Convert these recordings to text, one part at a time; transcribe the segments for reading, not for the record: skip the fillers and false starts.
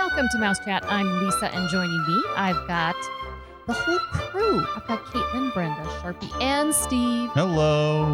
Welcome to Mouse Chat. I'm Lisa, and joining me, I've got the whole crew. I've got Caitlin, Brenda, Sharpie, and Steve. Hello.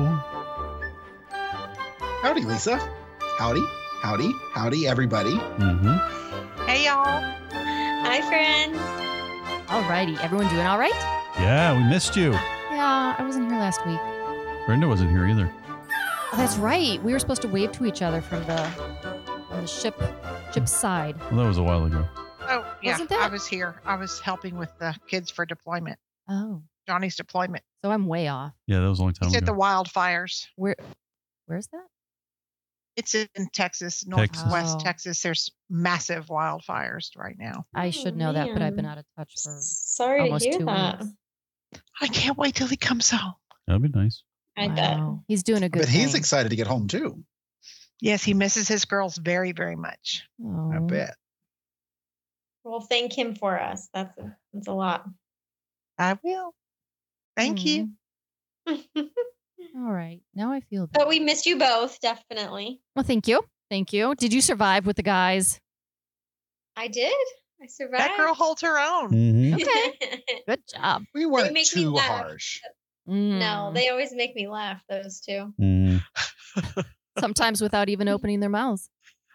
Howdy, Lisa. Howdy, howdy, howdy, everybody. Mm-hmm. Hey, y'all. Hi, friends. Alrighty, everyone doing all right? Yeah, we missed you. Yeah, I wasn't here last week. Brenda wasn't here either. Oh, that's right. We were supposed to wave to each other from the ship's side. Well, that was a while ago. Oh, yeah. Wasn't that- I was here. I was helping with the kids for deployment. Oh, Johnny's deployment. so I'm way off. Yeah, that was a long time He's at the ago. wildfires. Where's that? It's in Texas, Texas. northwest Oh. Texas. There's massive wildfires right now. I should know that, but I've been man. out of touch for Sorry almost to hear 2 that. weeks. I can't wait till he comes home. That'd be nice. I bet. Wow. He's doing a good But he's thing. excited to get home too. Yes, he misses his girls very, very much. Oh. I bet. Well, thank him for us. That's a lot. I will. Thank you. All right. Now I feel But better. we missed you both, definitely. Well, thank you. Thank you. Did you survive with the guys? I did. I survived. That girl holds her own. Mm-hmm. Okay. Good job. We weren't make me too laugh. harsh. No, Mm. they always make me laugh, those two. Mm-hmm. Sometimes without even opening their mouths.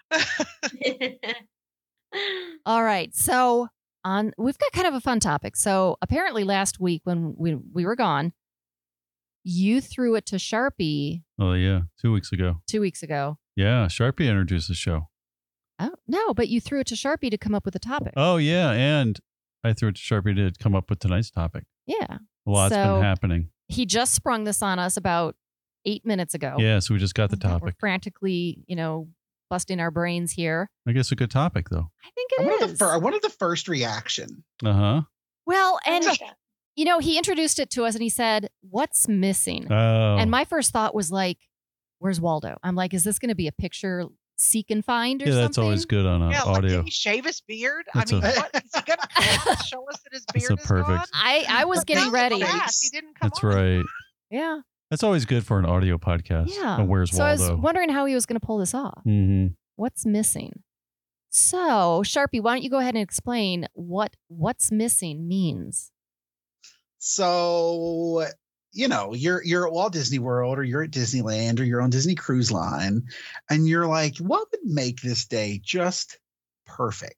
All right. So we've got kind of a fun topic. So apparently last week when we were gone, you threw it to Sharpie Oh, yeah. 2 weeks ago. 2 weeks ago. Yeah, Sharpie introduced the show. Oh, no, but you threw it to Sharpie to come up with a topic. Oh, yeah. And I threw it to Sharpie to come up with tonight's topic. Yeah. A lot's So- been happening. He just sprung this on us about 8 minutes ago. Yeah, so we just got the We're topic. frantically, busting our brains here. I guess a good topic, though. I think I it wanted, is. I wanted the first reaction. Uh-huh. Well, and, Yeah. he introduced it to us and he said, "What's missing?" Oh. And my first thought was like, "Where's Waldo?" I'm like, "Is this going to be a picture seek and find or yeah, something?" that's always good on Yeah, like, audio. did he shave his beard? That's I mean, a- what? Is he going to show us that his That's beard a is gone? perfect- I was getting Thank ready. God he didn't come That's on. right. Yeah. That's always good for an audio podcast. Yeah. Oh, where's So I was Waldo? wondering how he was going to pull this off. Mm-hmm. What's missing? So, Sharpie, why don't you go ahead and explain what's missing means? So, you're at Walt Disney World or you're at Disneyland or you're on Disney Cruise Line and you're like, what would make this day just perfect?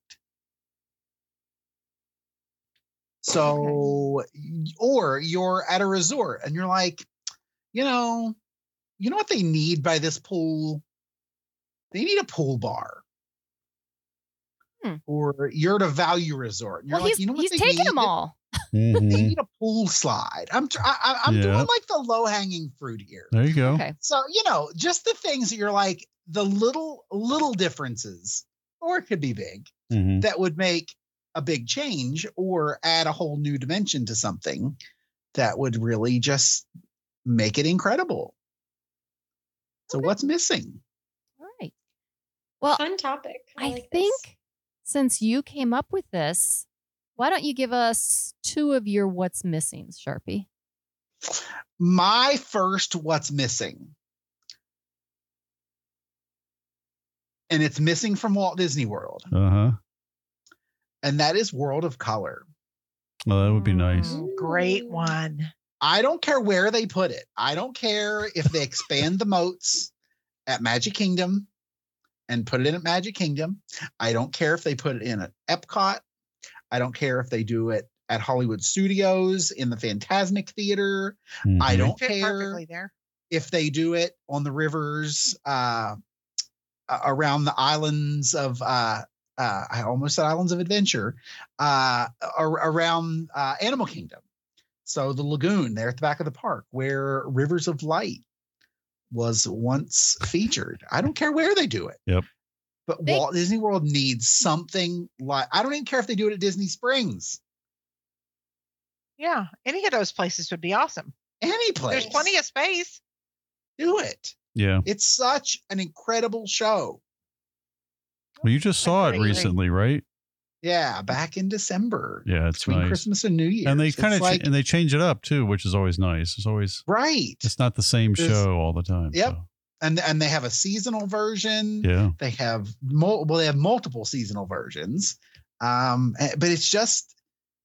So, or you're at a resort and you're like, you know what they need by this pool? They need a pool bar. Or you're at a value resort. And you're Well, like, you know what he's they taking need? them all. They Mm-hmm. need a pool slide. I'm Yeah. doing like the low hanging fruit here. There you go. Okay. So, just the things that you're like the little differences, or it could be big, Mm-hmm. that would make a big change or add a whole new dimension to something that would really just make it incredible. So Okay. what's missing? All right. Well, Fun topic. I like think this. since you came up with this, why don't you give us 2 of your what's missing, Sharpie? My first what's missing. And it's missing from Walt Disney World. Uh-huh. And that is World of Color. Well, that would be nice. Great Ooh. one. I don't care where they put it. I don't care if they expand the moats at Magic Kingdom and put it in at Magic Kingdom. I don't care if they put it in at Epcot. I don't care if they do it at Hollywood Studios in the Fantasmic Theater. I Mhm. don't Fit care perfectly there. if they do it on the rivers around the islands of I almost said Islands of Adventure around Animal Kingdom. So the lagoon there at the back of the park where Rivers of Light was once featured. I don't care where they do it. Yep. But Walt Disney World needs something like, I don't even care if they do it at Disney Springs. Yeah, any of those places would be awesome. Any place. There's plenty of space. Do it. Yeah. It's such an incredible show. Well, you just saw it Agree. recently, right? Yeah, back in December. Yeah, it's between nice. Christmas and New Year's. And they It's kind of like, and they change it up too, which is always nice. It's always right. it's not the same There's- show all the time. Yep. So. and they have a seasonal version. Yeah. They have they have multiple seasonal versions. But it's just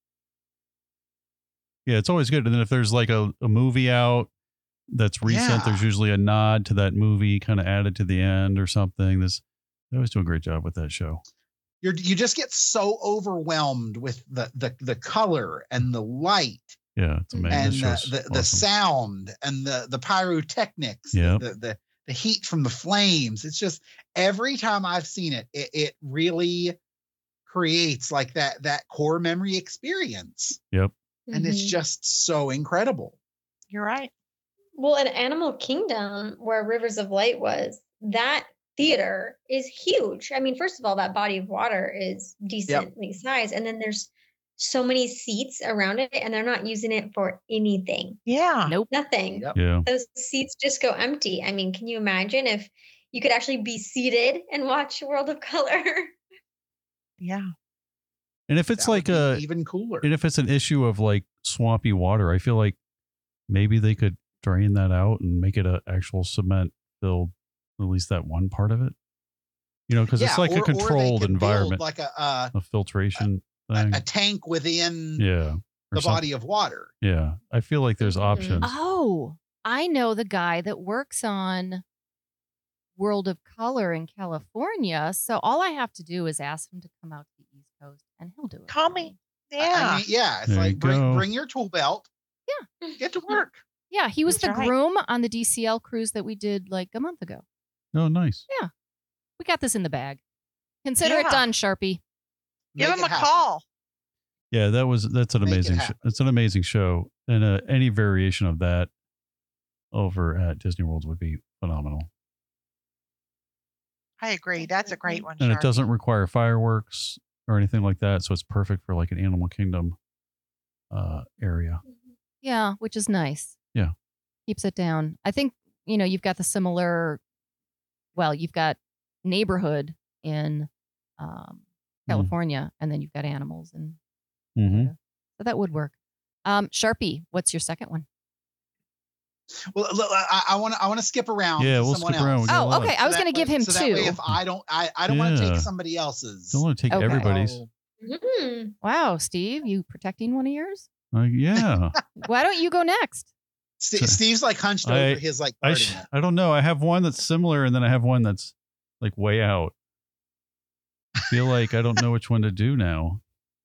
It's always good. And then if there's like a movie out that's recent, there's usually a nod to that movie kind of added to the end or something. They always do a great job with that show. you just get so overwhelmed with the color and the light. Yeah, it's amazing. And That the show's awesome. sound and the pyrotechnics, Yep. the heat from the flames. It's just every time I've seen it, it really creates like that core memory experience. Yep. And it's just so incredible. You're right. Well, in Animal Kingdom, where Rivers of Light was, that theater is huge. I mean, first of all, that body of water is decently sized. And then there's so many seats around it, and they're not using it for anything. Yeah. Nope. Nothing. Yep. Yeah. Those seats just go empty. I mean, can you imagine if you could actually be seated and watch World of Color? Yeah. And if it's That like would be even cooler. and if it's an issue of like swampy water, I feel like maybe they could drain that out and make it an actual cement filled, at least that one part of it. Because it's like or a they controlled could build environment, like a filtration thing. a tank within Yeah. Or the something. body of water. Yeah. I feel like there's options. Oh, I know the guy that works on World of Color in California. So all I have to do is ask him to come out to the East Coast and he'll do it. Call for me. I Yeah. mean, it's There you like go. bring your tool belt. Yeah. Get to work. Yeah, he was That's the right. groom on the DCL cruise that we did like a month ago. Oh, nice. We got this in the bag. Consider it Yeah. done, Sharpie. Give Make him it a happen. call. Yeah, that's an Make it amazing show. happen. It's an amazing show. And any variation of that over at Disney World would be phenomenal. I agree. That's a great one. And it Sharpie. doesn't require fireworks or anything like that. So it's perfect for like an Animal Kingdom area. Yeah, which is nice. Yeah. Keeps it down. I think, you've got the similar, you've got neighborhood in California, and then you've got animals. And Mm-hmm. so that would work. Sharpie, what's your second one? Well, look, I want to skip around. Yeah, to we'll someone skip around. else. We got a Oh, lot. okay. I was that going to give way- him so two. That way if I don't want to Yeah. take somebody else's. Don't want to take Okay. everybody's. Mhm. Wow, Steve, you protecting one of yours? Yeah. Why don't you go next? Steve's like hunched over his like. I guarding it. I don't know. I have one that's similar, and then I have one that's like way out. I feel like I don't know which one to do now.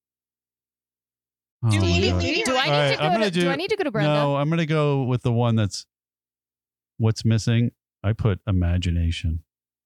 Oh, my Steve, God. do you- Do I need All right, to go I'm gonna do I need to go to Brenda? No, I'm gonna go with the one that's what's missing. I put imagination.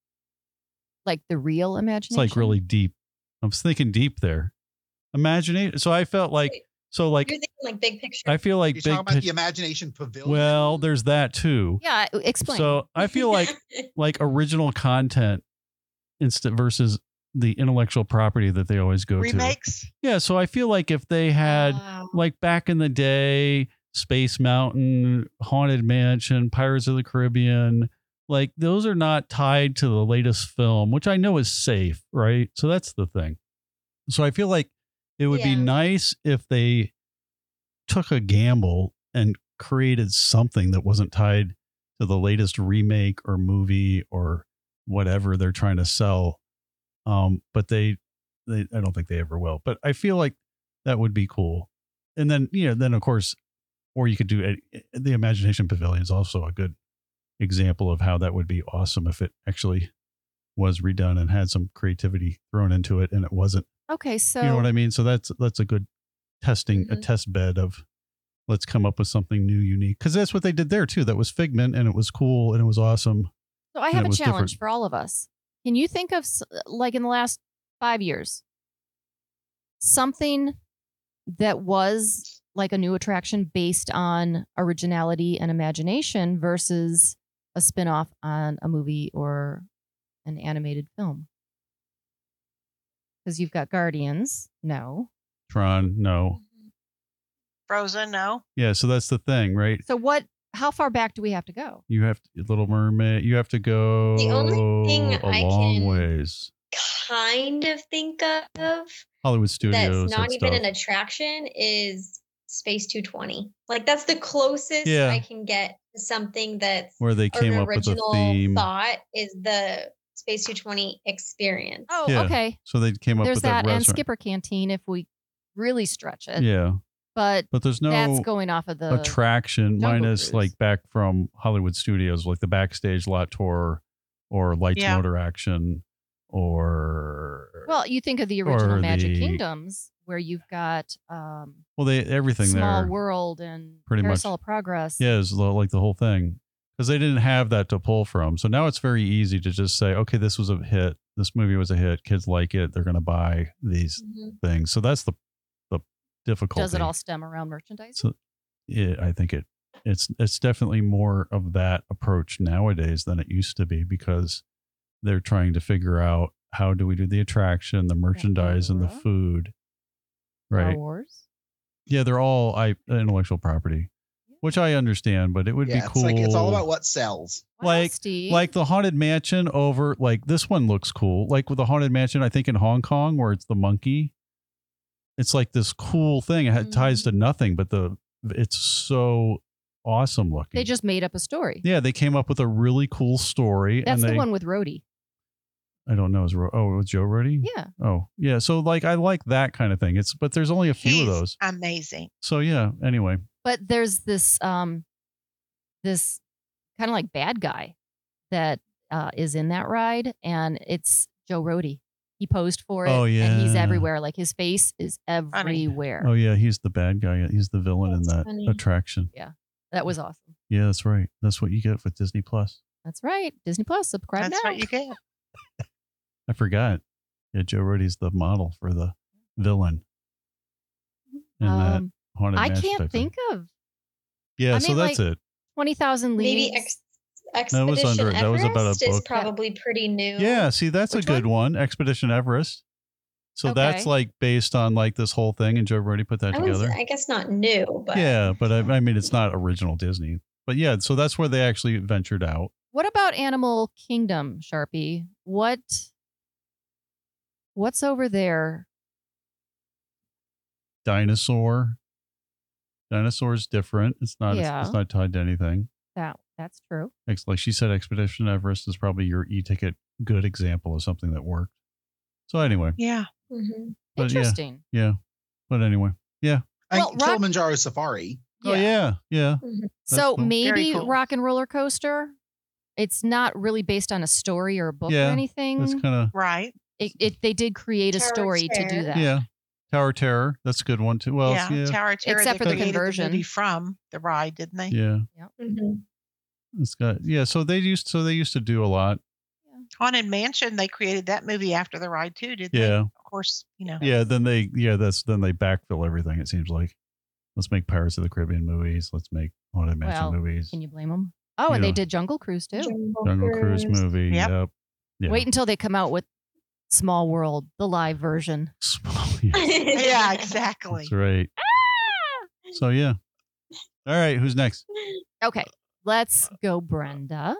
Like the real It's imagination? like really deep. I was thinking deep there. Imagination. So I felt like You're thinking like big picture. I feel like You're big. talking about the pic- Imagination Pavilion. well, there's that too. Yeah, explain. So I feel like original content instant versus the intellectual property that they always go to. Remakes. Yeah, so I feel like if they had Wow. like back in the day, Space Mountain, Haunted Mansion, Pirates of the Caribbean, like those are not tied to the latest film, which I know is safe, right? So that's the thing. So I feel like it would be Yeah. nice if they took a gamble and created something that wasn't tied to the latest remake or movie or whatever they're trying to sell. But they I don't think they ever will. But I feel like that would be cool. And then, then of course, or you could do the Imagination Pavilion is also a good example of how that would be awesome if it actually was redone and had some creativity thrown into it and it wasn't. okay, so You know what I mean? So that's a good a Mhm. test bed of let's come up with something new, unique. Because that's what they did there too. That was Figment and it was cool and it was awesome. So I And have it a was challenge different. for all of us. Can you think of like in the last 5 years something that was like a new attraction based on originality and imagination versus a spin-off on a movie or an animated film? Because you've got Guardians. No. Tron, no. Frozen. No. Yeah, so that's the thing, right? So how far back do we have to go? You have to, Little Mermaid. You have to go The only thing a I long can- ways. Kind of think of Hollywood Studios. that's not that even stuff. an attraction is Space 220. Like that's the closest Yeah. I can get to something that's Where they came an up with a original theme. thought is the Space 220 experience. Oh, Yeah. okay. So they came up There's with that and restaurant. Skipper Canteen if we really stretch it. Yeah. But There's no that's going off of the attraction Jungle minus Cruise. like back from Hollywood Studios, like the backstage lot tour or Lights Yeah. Motor Action or Well, you think of the original or Magic the- Kingdoms where you've got well, they everything Small there. World and pretty much. Carousel of Progress. Yeah, it's like the whole thing because they didn't have that to pull from. So now it's very easy to just say, okay, this was a hit. This movie was a hit. Kids like it. They're going to buy these Mhm. things. So that's the difficulty. Does it all stem around merchandise? So I think it's definitely more of that approach nowadays than it used to be because they're trying to figure out how do we do the attraction, the merchandise, and the Pandora? food. Star Right. Wars? Yeah, they're all intellectual property, which I understand, but it would be Yeah, cool. it's about what sells. Well, Like- Steve, Like the Haunted Mansion over, like this one looks cool. Like with the Haunted Mansion, I think in Hong Kong where it's the monkey. It's like this cool thing. It ties to nothing, but it's so awesome looking. they just made up a story. Yeah, they came up with a really cool story. That's and the one with Rhodey. I don't know. It was Joe Rhodey? Yeah. Oh, yeah. So like I like that kind of thing. But there's only a few He's of those. amazing. So yeah, anyway. But there's this this kind of like bad guy that is in that ride, and it's Joe Rhodey. He posed for it, Oh, and he's yeah. everywhere. Like his face is everywhere. Oh yeah, he's the bad guy. He's the villain in That's that funny. attraction. That was awesome. Yeah, that's right. That's what you get with Disney Plus. That's right. Disney Plus, subscribe That's now. what you get. I forgot. Yeah, Joe Rhodey's the model for the villain in that Um, Haunted I Mansion can't type thing. think of Yeah, I so mean, that's like, it. 20,000 Leagues. Maybe That was Expedition under- that was about a Everest is book. probably pretty new. Yeah, see, that's Which a good one. Expedition Everest. So that's Okay. like based on like this whole thing, and Joe Rhodey put that together. I guess not new, but Yeah, but I mean, it's not original Disney. But yeah, so that's where they actually ventured out. What about Animal Kingdom, Sharpie? What's over there? Dinosaur's different. It's not Yeah. it's not tied to anything. That's true. Like she said, Expedition Everest is probably your e-ticket good example of something that worked. So anyway, Yeah. Mhm. But yeah. Interesting. yeah. But anyway, yeah. Well, And Kilimanjaro Safari. Oh yeah, yeah. Mhm. So cool. maybe Very cool. Rock and Roller Coaster. It's not really based on a story or a book Yeah, or anything. That's kind of Right. They did create a Tower story to do Terror. that. yeah. Tower Terror. That's a good one too. Well, Yeah. Tower of Terror. Except they for the created conversion. movie from the ride, didn't they? yeah. Mhm. It's got So they used to do a lot. Haunted Mansion. They created that movie after the ride too, didn't they? Yeah. Of course, Yeah. Then they backfill everything. It seems like let's make Pirates of the Caribbean movies. Let's make Haunted Mansion Well, movies. Can you blame them? Oh, You and know. they did Jungle Cruise too. Jungle Cruise movie. Yep. Yep. Yeah. Wait until they come out with Small World, the live version. Yeah, exactly. That's right. So yeah. All right. Who's next? Okay, let's go, Brenda.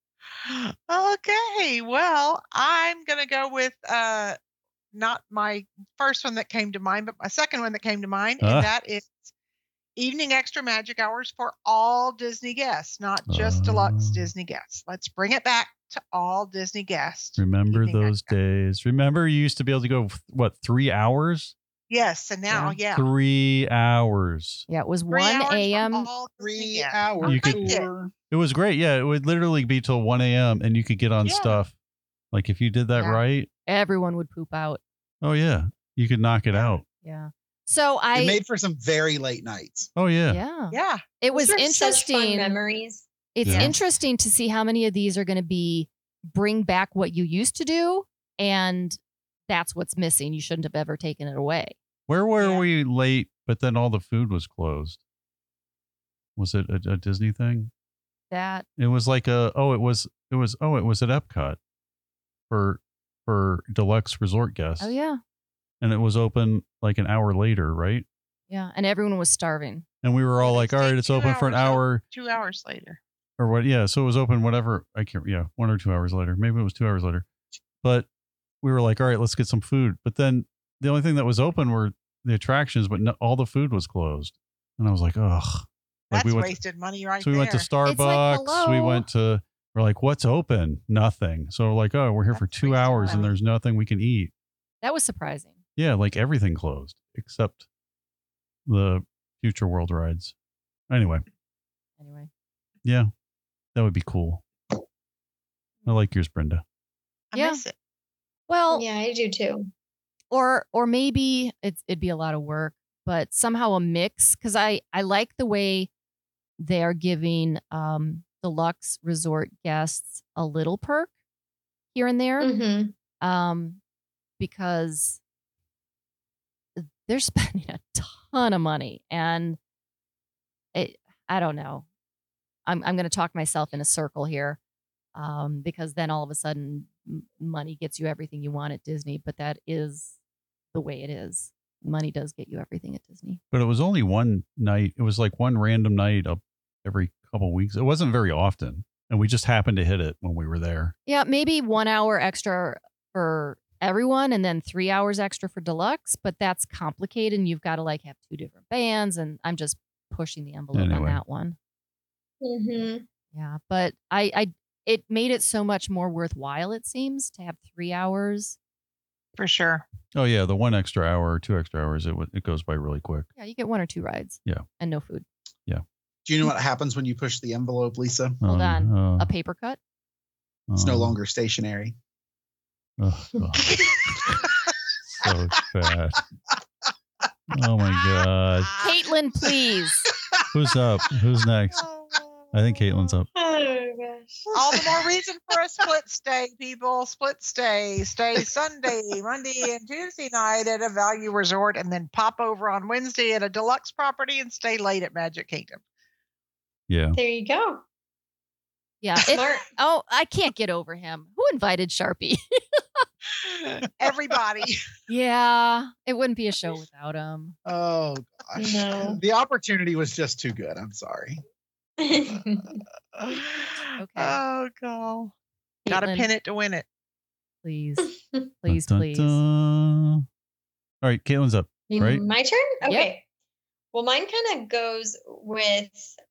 Okay, well, I'm gonna go with not my first one that came to mind, but my second one that came to mind, Ah. and that is evening extra magic hours for all Disney guests, not just deluxe Ah. Disney guests. Let's bring it back to all Disney guests. Remember Evening those extra. days? Remember you used to be able to go 3 hours? Yes, and now, yeah. 3 hours. Yeah, it was 3 hours 1 for a.m. all Disney 3 guests. hour You could- tour. It was great. Yeah, it would literally be till 1 a.m. and you could get on Yeah. stuff. Like if you did that Yeah. right. Everyone would poop out. Oh yeah, you could knock it out. Yeah. So It made for some very late nights. Oh yeah. yeah, Yeah, it was Those are such fun interesting. memories. It's Yeah. interesting to see how many of these are going to be bring back what you used to do, and that's what's missing. You shouldn't have ever taken it away. Where were Yeah. we late? But then all the food was closed. Was it a Disney thing? That It was like it was at Epcot for deluxe resort guests. oh yeah, And it was open like an hour later, right? yeah, and everyone was starving. And we were all Yeah, they like, all right, stayed it's 2 open for an hours, hour 2 hours later. or what? Yeah. So it was open, whatever. I can't, 1 or 2 hours later. Maybe it was 2 hours later. But we were like, all right, let's get some food. But then the only thing that was open were the attractions, but all the food was closed. And I was like, ugh. That's we went wasted money right so we there. went to It's like, Starbucks. We hello? went to, we're like, what's open? Nothing. So we're like, oh, we're here for That's 2 wasted hours and money. there's nothing we can eat. That was surprising. Yeah, like everything closed except the Future World rides. Anyway, yeah, that would be cool. I like yours, Brenda. I Yeah. miss it. Well, Yeah, I do too. or maybe it'd be a lot of work, but somehow a mix, because I like the way they're giving deluxe resort guests a little perk here and there, Mm-hmm. because they're spending a ton of money, and I don't know. I'm going to talk myself in a circle here, because then all of a sudden money gets you everything you want at Disney, but that is the way it is. Money does get you everything at Disney. But it was only one night. It was like one random night up every couple of weeks. It wasn't very often. And we just happened to hit it when we were there. Yeah, maybe 1 hour extra for everyone and then 3 hours extra for deluxe, but that's complicated and you've got to like have 2 different bands, and I'm just pushing the envelope on Anyway. that one. Mm-hmm. Yeah, but it made it so much more worthwhile, it seems, to have 3 hours. For sure. Oh, yeah. The 1 extra hour or 2 extra hours, it goes by really quick. Yeah, you get 1 or 2 rides. Yeah. And no food. Do you know what happens when you push the envelope, Lisa? Hold on. Oh, A paper cut? It's no longer stationary. Oh, God. So bad. Oh, my God. Caitlin, please. Who's up? Who's next? I think Caitlin's up. Oh gosh. All the more reason for a split stay, people. Split stay. Stay Sunday, Monday, and Tuesday night at a value resort, and then pop over on Wednesday at a deluxe property and stay late at Magic Kingdom. Yeah. There you go. Yeah. Smart. I can't get over him. Who invited Sharpie? Everybody. Yeah. It wouldn't be a show without him. Oh, gosh. No. The opportunity was just too good. I'm sorry. Okay. Oh, God. Got to Caitlin, pin it to win it. Please. Please, Dun, dun, please. dun. All right. Caitlin's up. Right? My turn? Yep. Okay. Well, mine kind of goes with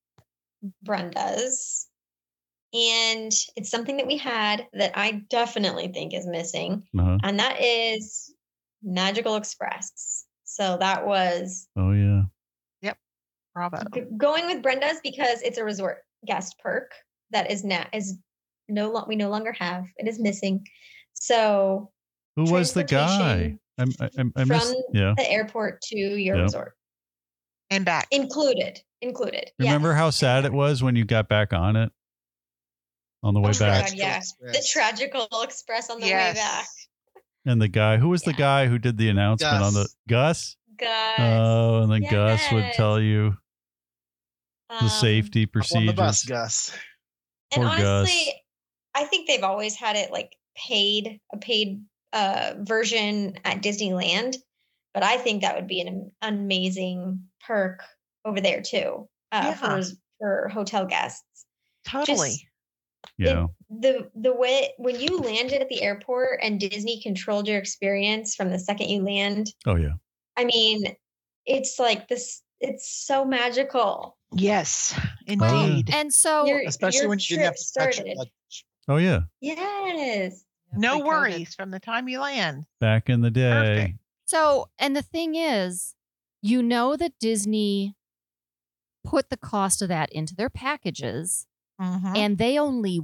Brenda's. And it's something that we had that I definitely think is missing. Uh-huh. And that is Magical Express. So that was Oh, yeah. Bravo. going with Brenda's because it's a resort guest perk that we no longer have. It is missing. So Who was the guy? transportation I from missed. Yeah. the airport to your Yep. resort. And back. Included. Remember yes. how sad it was when you got back on it? On the way Oh my back. God, yeah. The Tragical Express on the way back. And the guy, who was the Yeah. guy who did the announcement on the Gus? Gus. Oh, and then Gus would Yes. tell you the safety On procedures. the bus, Gus. And Poor honestly, Gus. I think they've always had it like a paid version at Disneyland, but I think that would be an amazing perk over there too for hotel guests. Totally. Yeah. The way when you landed at the airport and Disney controlled your experience from the second you land, Oh, yeah. I mean, it's like this. It's so magical. Yes, yeah. indeed. And so Especially your when you didn't have trip to touch your started. luggage. Oh, yeah. Yes. No pre-COVID. worries from the time you land. Back in the day. Perfect. So, and the thing is, you know that Disney put the cost of that into their packages, Mhm. and they only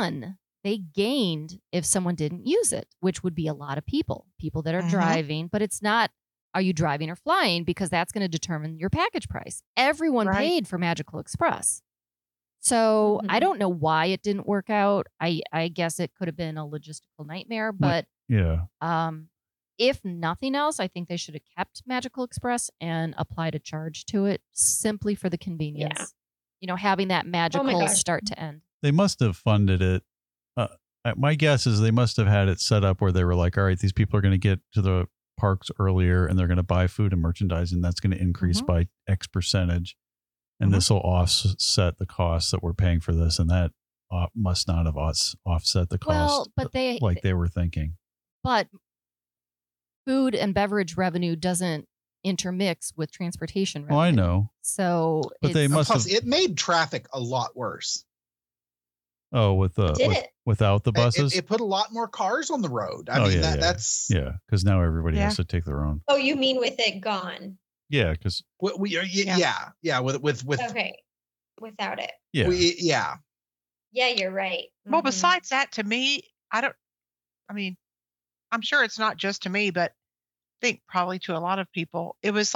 gained if someone didn't use it, which would be a lot of people that are Mhm. driving, but it's not, are you driving or flying? Because that's going to determine your package price. Everyone Right. paid for Magical Express. So I Mhm. don't know why it didn't work out. I guess it could have been a logistical nightmare, but Yeah. if nothing else, I think they should have kept Magical Express and applied a charge to it simply for the convenience. You know, having that magical gosh. start to end. They must have funded it. My guess is they must have had it set up where they were like, all right, these people are going to get to the parks earlier and they're going to buy food and merchandise, and that's going to increase Mhm. by X percentage. And Mhm. this will offset the costs that we're paying for this. And that must not have offset the cost Well, but like they were thinking. but food and beverage revenue doesn't intermix with transportation Oh, I revenue. know. So But they it's- must Plus, have. it made traffic a lot worse. Oh, with the Did it? without the buses. It put a lot more cars on the road. I Oh, mean, yeah, yeah. that's Yeah, because now everybody Yeah. has to take their own. Oh, you mean with it gone? Yeah, because yeah. With Okay. Without it. yeah, Yeah, you're right. Well, Mhm. besides that, to me, I mean, I'm sure it's not just to me, but I think probably to a lot of people, it was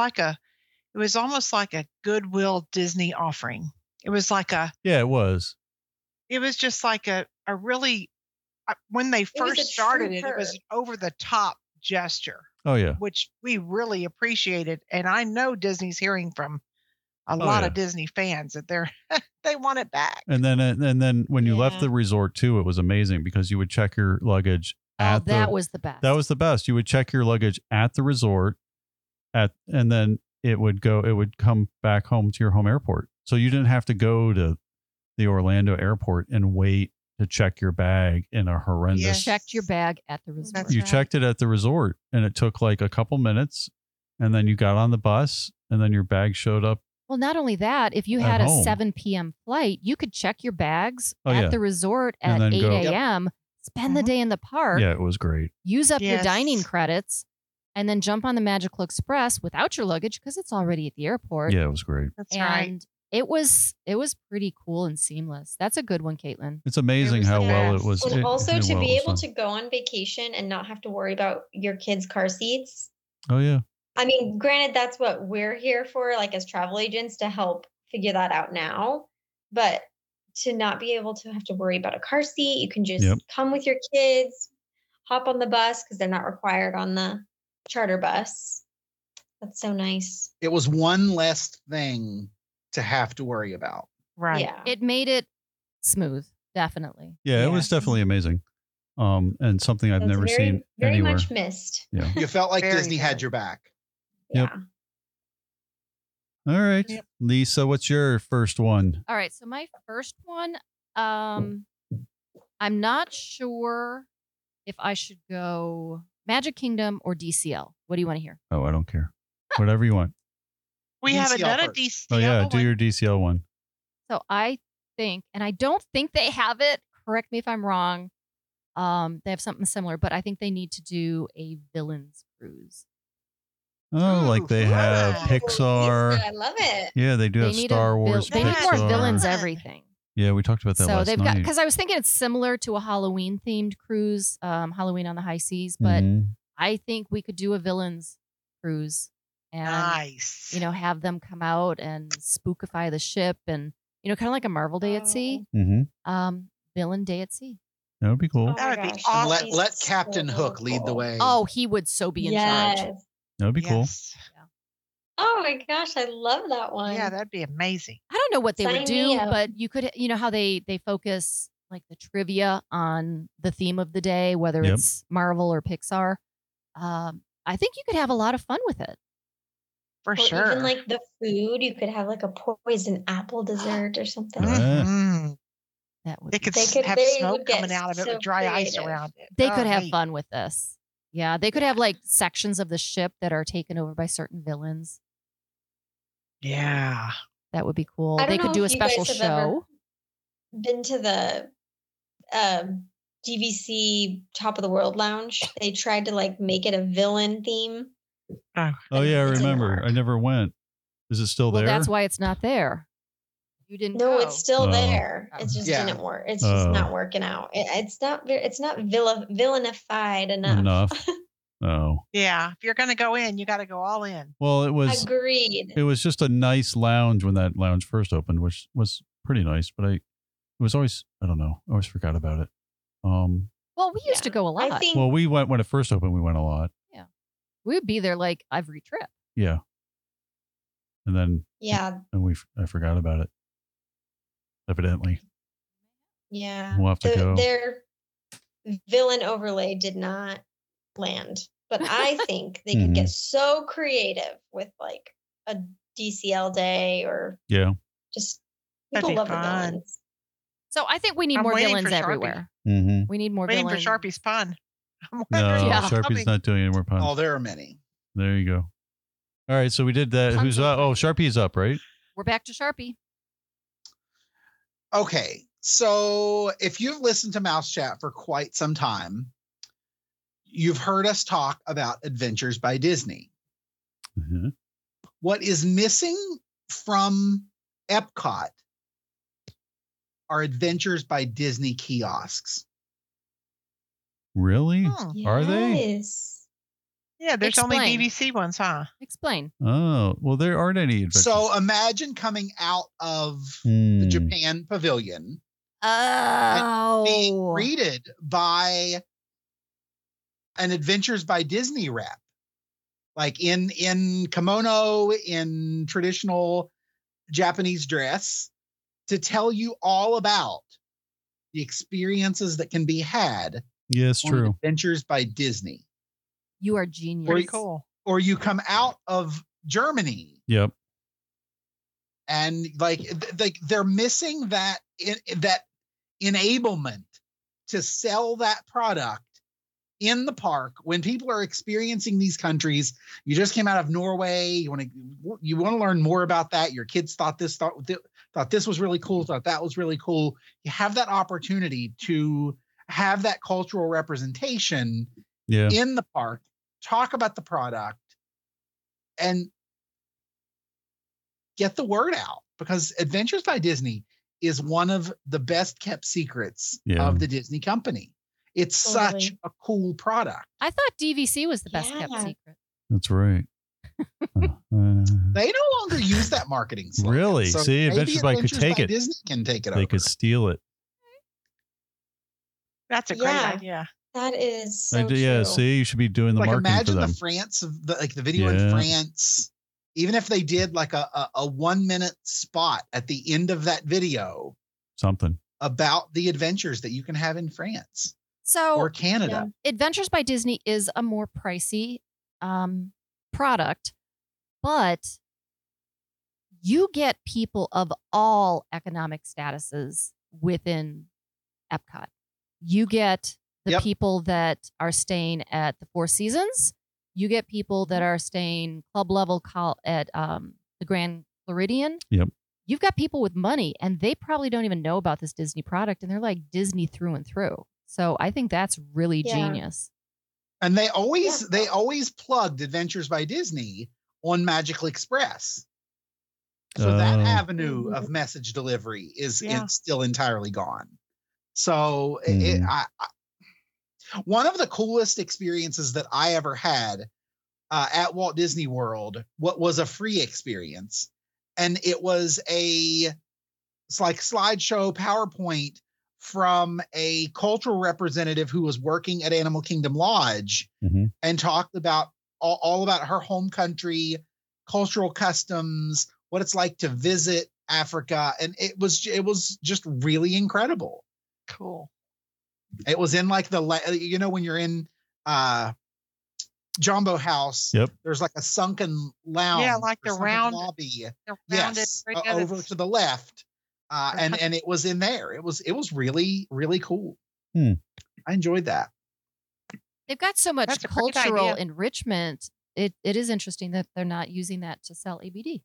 almost like a Goodwill Disney offering. It was it was. it was just like a really, when they was a first started true it was perk. an over the top gesture, Oh yeah, which we really appreciated. And I know Disney's hearing from a lot yeah. of Disney fans that they want it back. And then when you left Yeah. the resort too, it was amazing because you would check your luggage oh, at that the. was the best. That was the best. You would check your luggage at the resort, and then it would come back home to your home airport. So you didn't have to go to the Orlando airport and wait to check your bag in a horrendous. Yes. checked your bag at the resort. That's You right. checked it at the resort, and it took like a couple minutes, and then you got on the bus, and then your bag showed up. Well, not only that, if you At had a home. 7 p.m. flight, you could check your bags Oh, at yeah. the resort And at then 8 go. a.m., spend the Mhm. day in the park, Yeah, it was great. use up your dining Yes. credits, and then jump on the Magical Express without your luggage because it's already at the airport. Yeah, it was great. That's right. And it was pretty cool and seamless. That's a good one, Caitlin. It's amazing was how the well it best. was. And also to well be it was able done. to go on vacation and not have to worry about your kids' car seats. Oh yeah. I mean, granted, that's what we're here for, like as travel agents, to help figure that out now. But to not be able to have to worry about a car seat, you can just Yep. come with your kids, hop on the bus because they're not required on the charter bus. That's so nice. it was one less thing to have to worry about. Right. Yeah. It made it smooth, definitely. Yeah, it was Yes. definitely amazing. And something I've That's never very, seen very anywhere. much missed. Yeah. You felt like Very Disney had good. your back. Yep. Yeah. All right. Yep. Lisa, what's your first one? All right, so my first one, I'm not sure if I should go Magic Kingdom or DCL. What do you want to hear? Oh, I don't care. Whatever you want. We haven't DCL done a first. DCL. Oh yeah, do one. your DCL one. So I think, and I don't think they have it. Correct me if I'm wrong. They have something similar, but I think they need to do a villains cruise. Oh, like Ooh, they fun. have Oh, Pixar. I love it. Yeah, they do They have need Star a Wars. They need Pixar. more villains. Fun. Everything. Yeah, we talked about that So last they've night. got, because I was thinking it's similar to a Halloween themed cruise, Halloween on the High Seas, but Mhm. I think we could do a villains cruise and Nice. have them come out and spookify the ship and kind of like a Marvel Day at Sea, Mhm. villain day at sea. That would be cool. Oh That my would be gosh, awesome. that'd Let be let so Captain Hook lead the cool. way. Oh, he would so be in charge. Yes. That would be cool. Yes. Oh my gosh, I love that one. Yeah, that'd be amazing. I don't know what they would Sign me do, up. but you could, how they focus like the trivia on the theme of the day, whether Yep. it's Marvel or Pixar. I think you could have a lot of fun with it. For Or sure. even like the food, you could have like a poison apple dessert or something. Yeah. Mhm. That would They be could They could- have they smoke would get coming out of it so with dry ice creative. around it. They Oh, could have neat. fun with this. Yeah, they could have like sections of the ship that are taken over by certain villains. Yeah. That would be cool. I They don't could know do a if you guys special have ever show. Been to the DVC Top of the World Lounge? They tried to like make it a villain theme. Oh, Oh yeah, I It didn't remember. work. I never went. Is it still Well, there? that's why it's not there. You didn't No, go. it's still Oh. there. Oh. It just Yeah. didn't work. It's just Oh. not working out. It's not. It's not villainified enough. Enough. Oh. yeah. If you're going to go in, you got to go all in. Well, it was Agreed. it was just a nice lounge when that lounge first opened, which was pretty nice, but it was always, I don't know, I always forgot about it. Well, we used to Yeah. go a lot. I think Well, we went when it first opened, we went a lot. We would be there like every trip. Yeah. And then yeah, I forgot about it. Evidently. yeah. We'll have to go. Their villain overlay did not land, but I think they could get so creative with like a DCL day or Yeah. just That'd people be love the fun. villains. So I think we need I'm more waiting villains for Sharpie. everywhere. Mm-hmm. We need more Waiting villains. for Sharpie's pun. I'm No, wondering Yeah. what's Sharpie's coming. not doing any more puns. Oh, there are many. There you go. All right, so we did that. Tons Who's of up? Oh, money. Sharpie's up, right? We're back to Sharpie. Okay, so if you've listened to Mouse Chat for quite some time, you've heard us talk about Adventures by Disney. Mm-hmm. What is missing from Epcot are Adventures by Disney kiosks. Really? Hmm. Are they? Yes. Yeah, there's only Explain. DVC ones, huh? Explain. Oh, well, there aren't any adventures. So imagine coming out of the Hmm. Japan pavilion being Oh. greeted by an Adventures by Disney rep, like in kimono, in traditional Japanese dress, to tell you all about the experiences that can be had Yes, on true. Adventures by Disney. You are genius. Pretty Cool. Or you come out of Germany Yep. and like they're missing that that enablement to sell that product in the park when people are experiencing these countries. You just came out of Norway. You want to learn more about that. Your kids thought this was really cool. Thought that was really cool. You have that opportunity to have that cultural representation Yeah. in the park. Talk about the product and get the word out, because Adventures by Disney is one of the best kept secrets of the Disney company. It's such a cool product. I thought DVC was the best kept Yeah. secret. That's right. They no longer use that marketing slogan. Really? So See, maybe Adventures by could take it. Disney can take it They over. could steal it. That's a great Yeah. idea. That is so Yeah, true. see, you should be doing the Like marketing for imagine them. the France of the video Yeah. in France. Even if they did like a 1 minute spot at the end of that video Something. about the adventures that you can have in France So or Canada. Adventures by Disney is a more pricey product, but you get people of all economic statuses within Epcot. You get the Yep. people that are staying at the Four Seasons. You get people that are staying club level at the Grand Floridian. Yep. You've got people with money, and they probably don't even know about this Disney product, and they're like Disney through and through. So I think that's really Yeah. genius. And they always plugged Adventures by Disney on Magical Express. So that Oh. avenue of message delivery is Yeah. it's still entirely gone. So Hmm. one of the coolest experiences that I ever had at Walt Disney World, what was a free experience, and it was it's like slideshow PowerPoint from a cultural representative who was working at Animal Kingdom Lodge Mhm. and talked about all about her home country, cultural customs, what it's like to visit Africa, and it was just really incredible. Cool. It was in like when you're in Jumbo House, Yep. there's like a sunken lounge, Yeah, like or the sunken round- lobby. The rounded Yes, ring of over it's- to the left, and it was in there. It was really really cool. Hmm. I enjoyed that. They've got so much That's a great cultural idea. enrichment. It is interesting that they're not using that to sell ABD.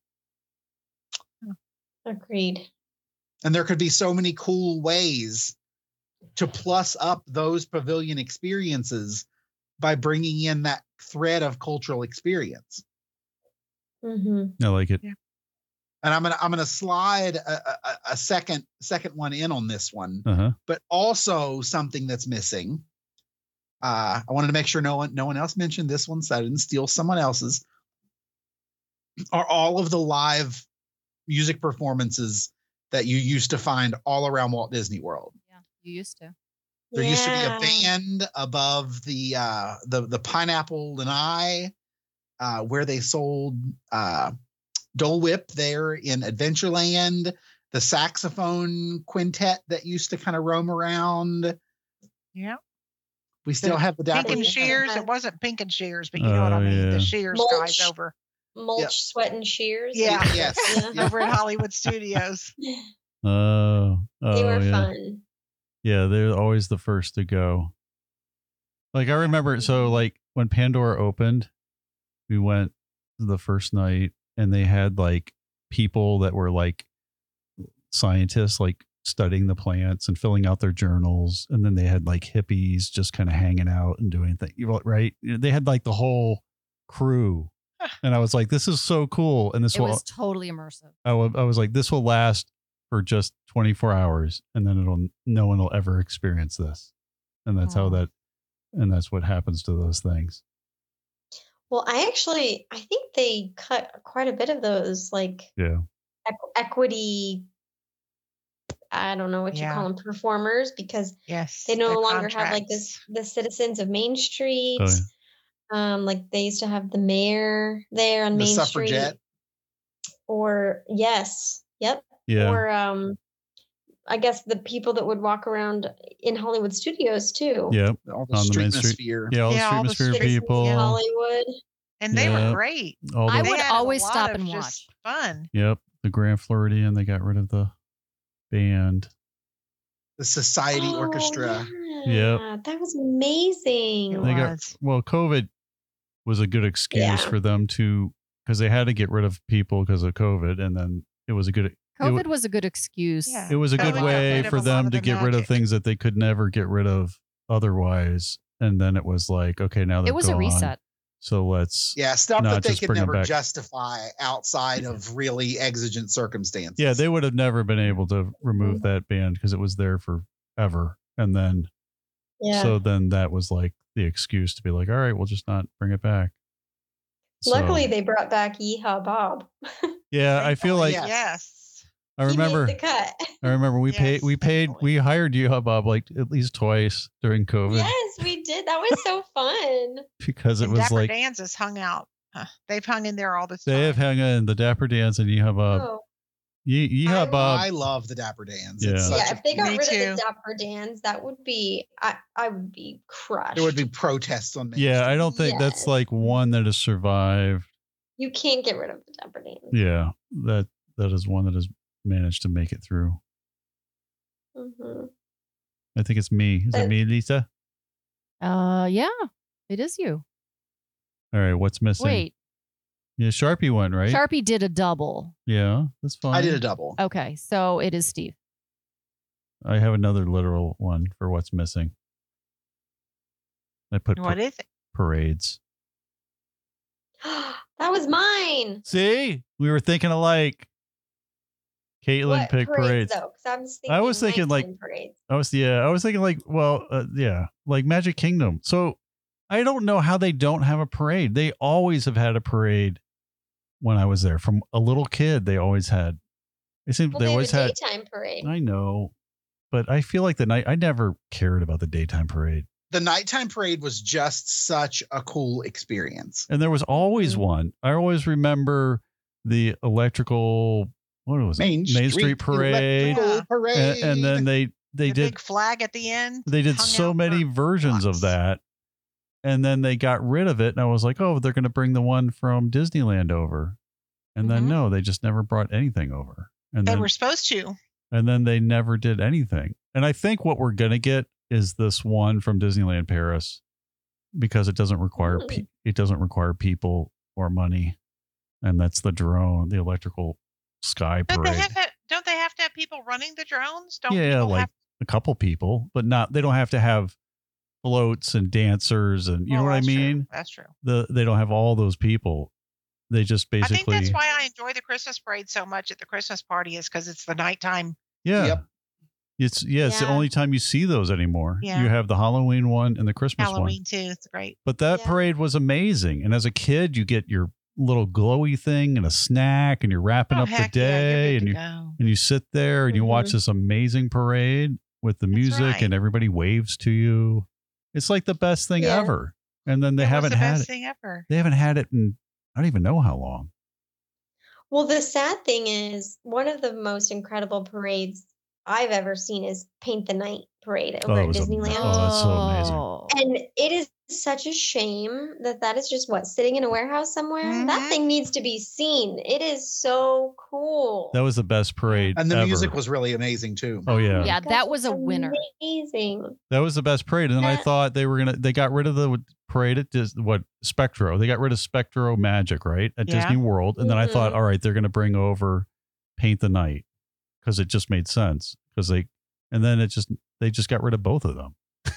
Agreed. And there could be so many cool ways to plus up those pavilion experiences by bringing in that thread of cultural experience. Mm-hmm. I like it. Yeah. And I'm gonna slide a second one in on this one, Uh-huh. but also something that's missing. I wanted to make sure no one else mentioned this one, so I didn't steal someone else's. Are all of the live music performances that you used to find all around Walt Disney World? Yeah, you used to. There used to be a band above the Pineapple Lanai, where they sold Dole Whip there in Adventureland, the saxophone quintet that used to kind of roam around. Yeah. We still have the Pink Dapper and Dan. Shears. It wasn't Pink and Shears, but you know what I mean. yeah. The Shears guys Mulch. over Mulch, Sweat, and Shears. Yeah. Yes. Yeah. over at Hollywood Studios. Oh, They were yeah. fun. Yeah, they're always the first to go. Like I remember, so like when Pandora opened, we went the first night, and they had like people that were like scientists, like studying the plants and filling out their journals. And then they had like hippies just kind of hanging out and doing things, right? They had like the whole crew. And I was like, this is so cool. And It was totally immersive. I was like, this will last for just 24 hours. And then no one will ever experience this. And that's that's what happens to those things. Well, I think they cut quite a bit of those, like equity. I don't know what you call them, performers, because they no longer have like the citizens of Main Street. Oh, yeah. Like they used to have the mayor there on Main Street. The suffragette. Or yes, yep. Yeah. Or I guess the people that would walk around in Hollywood studios too. Yep. All the streetmosphere. Yeah, all the streetmosphere people. In Hollywood. And they were great. I would always stop and watch. Fun. Yep. The Grand Floridian, they got rid of the band. The Society Orchestra. Yeah, that was amazing. COVID was a good excuse for them to, because they had to get rid of people because of COVID, and then it was a good. COVID was a good excuse. It was a good way for them to get rid of things that they could never get rid of otherwise. And then it was like, okay, now they're it was a reset. So let's stuff that they could never justify outside of really exigent circumstances. Yeah, they would have never been able to remove that band because it was there forever. And then so then that was like the excuse to be like, all right, we'll just not bring it back. Luckily they brought back Yeehaw Bob. Yeah, I feel like yes. I remember he made the cut. I remember we hired Yeehaw Bob like at least twice during COVID. Yes, we did. That was so fun. Because it was Dapper like Dans has hung out. They've hung in there all the time. They have hung in the Dapper Dans and Yeehaw Bob. Oh. Yeehaw Bob. I love the Dapper Dans. Yeah, if they got rid of the Dapper Dans, that would be I would be crushed. There would be protests on Main Street. Street. I don't think that's like one that has survived. You can't get rid of the Dapper Dans. Yeah, that is one that has managed to make it through. Mm-hmm. I think it's me. Is it me, Lisa? Yeah, it is you. All right, what's missing? Wait. Yeah, Sharpie won, right? Sharpie did a double. Yeah, that's fine. I did a double. Okay, so it is Steve. I have another literal one for what's missing. I put what is it? Parades. That was mine. See, we were thinking alike. Caitlin picked parades. Though, I was thinking like parades. I was thinking like like Magic Kingdom. So I don't know how they don't have a parade. They always have had a parade. When I was there, from a little kid, they always had. It seemed they always had daytime parade. I know, but I feel like I never cared about the daytime parade. The nighttime parade was just such a cool experience. And there was always one. I always remember the electrical, what was it? Main Street Parade. Parade. And then they the did big flag at the end. They did so many versions of that. And then they got rid of it. And I was like, oh, they're going to bring the one from Disneyland over. And then no, they just never brought anything over. And they were supposed to. And then they never did anything. And I think what we're going to get is this one from Disneyland Paris, because it doesn't require people or money. And that's the drone, the electrical sky parade. Don't they have to have people running the drones? A couple people, but they don't have to have floats and dancers and you know what I mean? True. That's true. They don't have all those people. They just basically. I think that's why I enjoy the Christmas parade so much at the Christmas party, is because it's the nighttime. Yeah. Yep. It's the only time you see those anymore. Yeah. You have the Halloween one and the Christmas one. Halloween too. It's great. But that parade was amazing. And as a kid, you get your little glowy thing and a snack, and you're wrapping up the day, and you sit there and you watch this amazing parade with the music, and everybody waves to you. It's like the best thing ever. And then they haven't had it. Thing ever. They haven't had it in I don't even know how long. Well, the sad thing is, one of the most incredible parades I've ever seen is Paint the Night parade over at Disneyland. That's so amazing. And it is such a shame that is just sitting in a warehouse somewhere. Mm-hmm. That thing needs to be seen. It is so cool. That was the best parade. And the ever. music was really amazing too. Oh yeah. Yeah, that was a winner. Amazing. That was the best parade. And then I thought they got rid of parade at Spectro. They got rid of Spectro Magic, right? At Yeah. Disney World. And then I thought, Mhm. all right, they're going to bring over Paint the Night because it just made sense. They just got rid of both of them.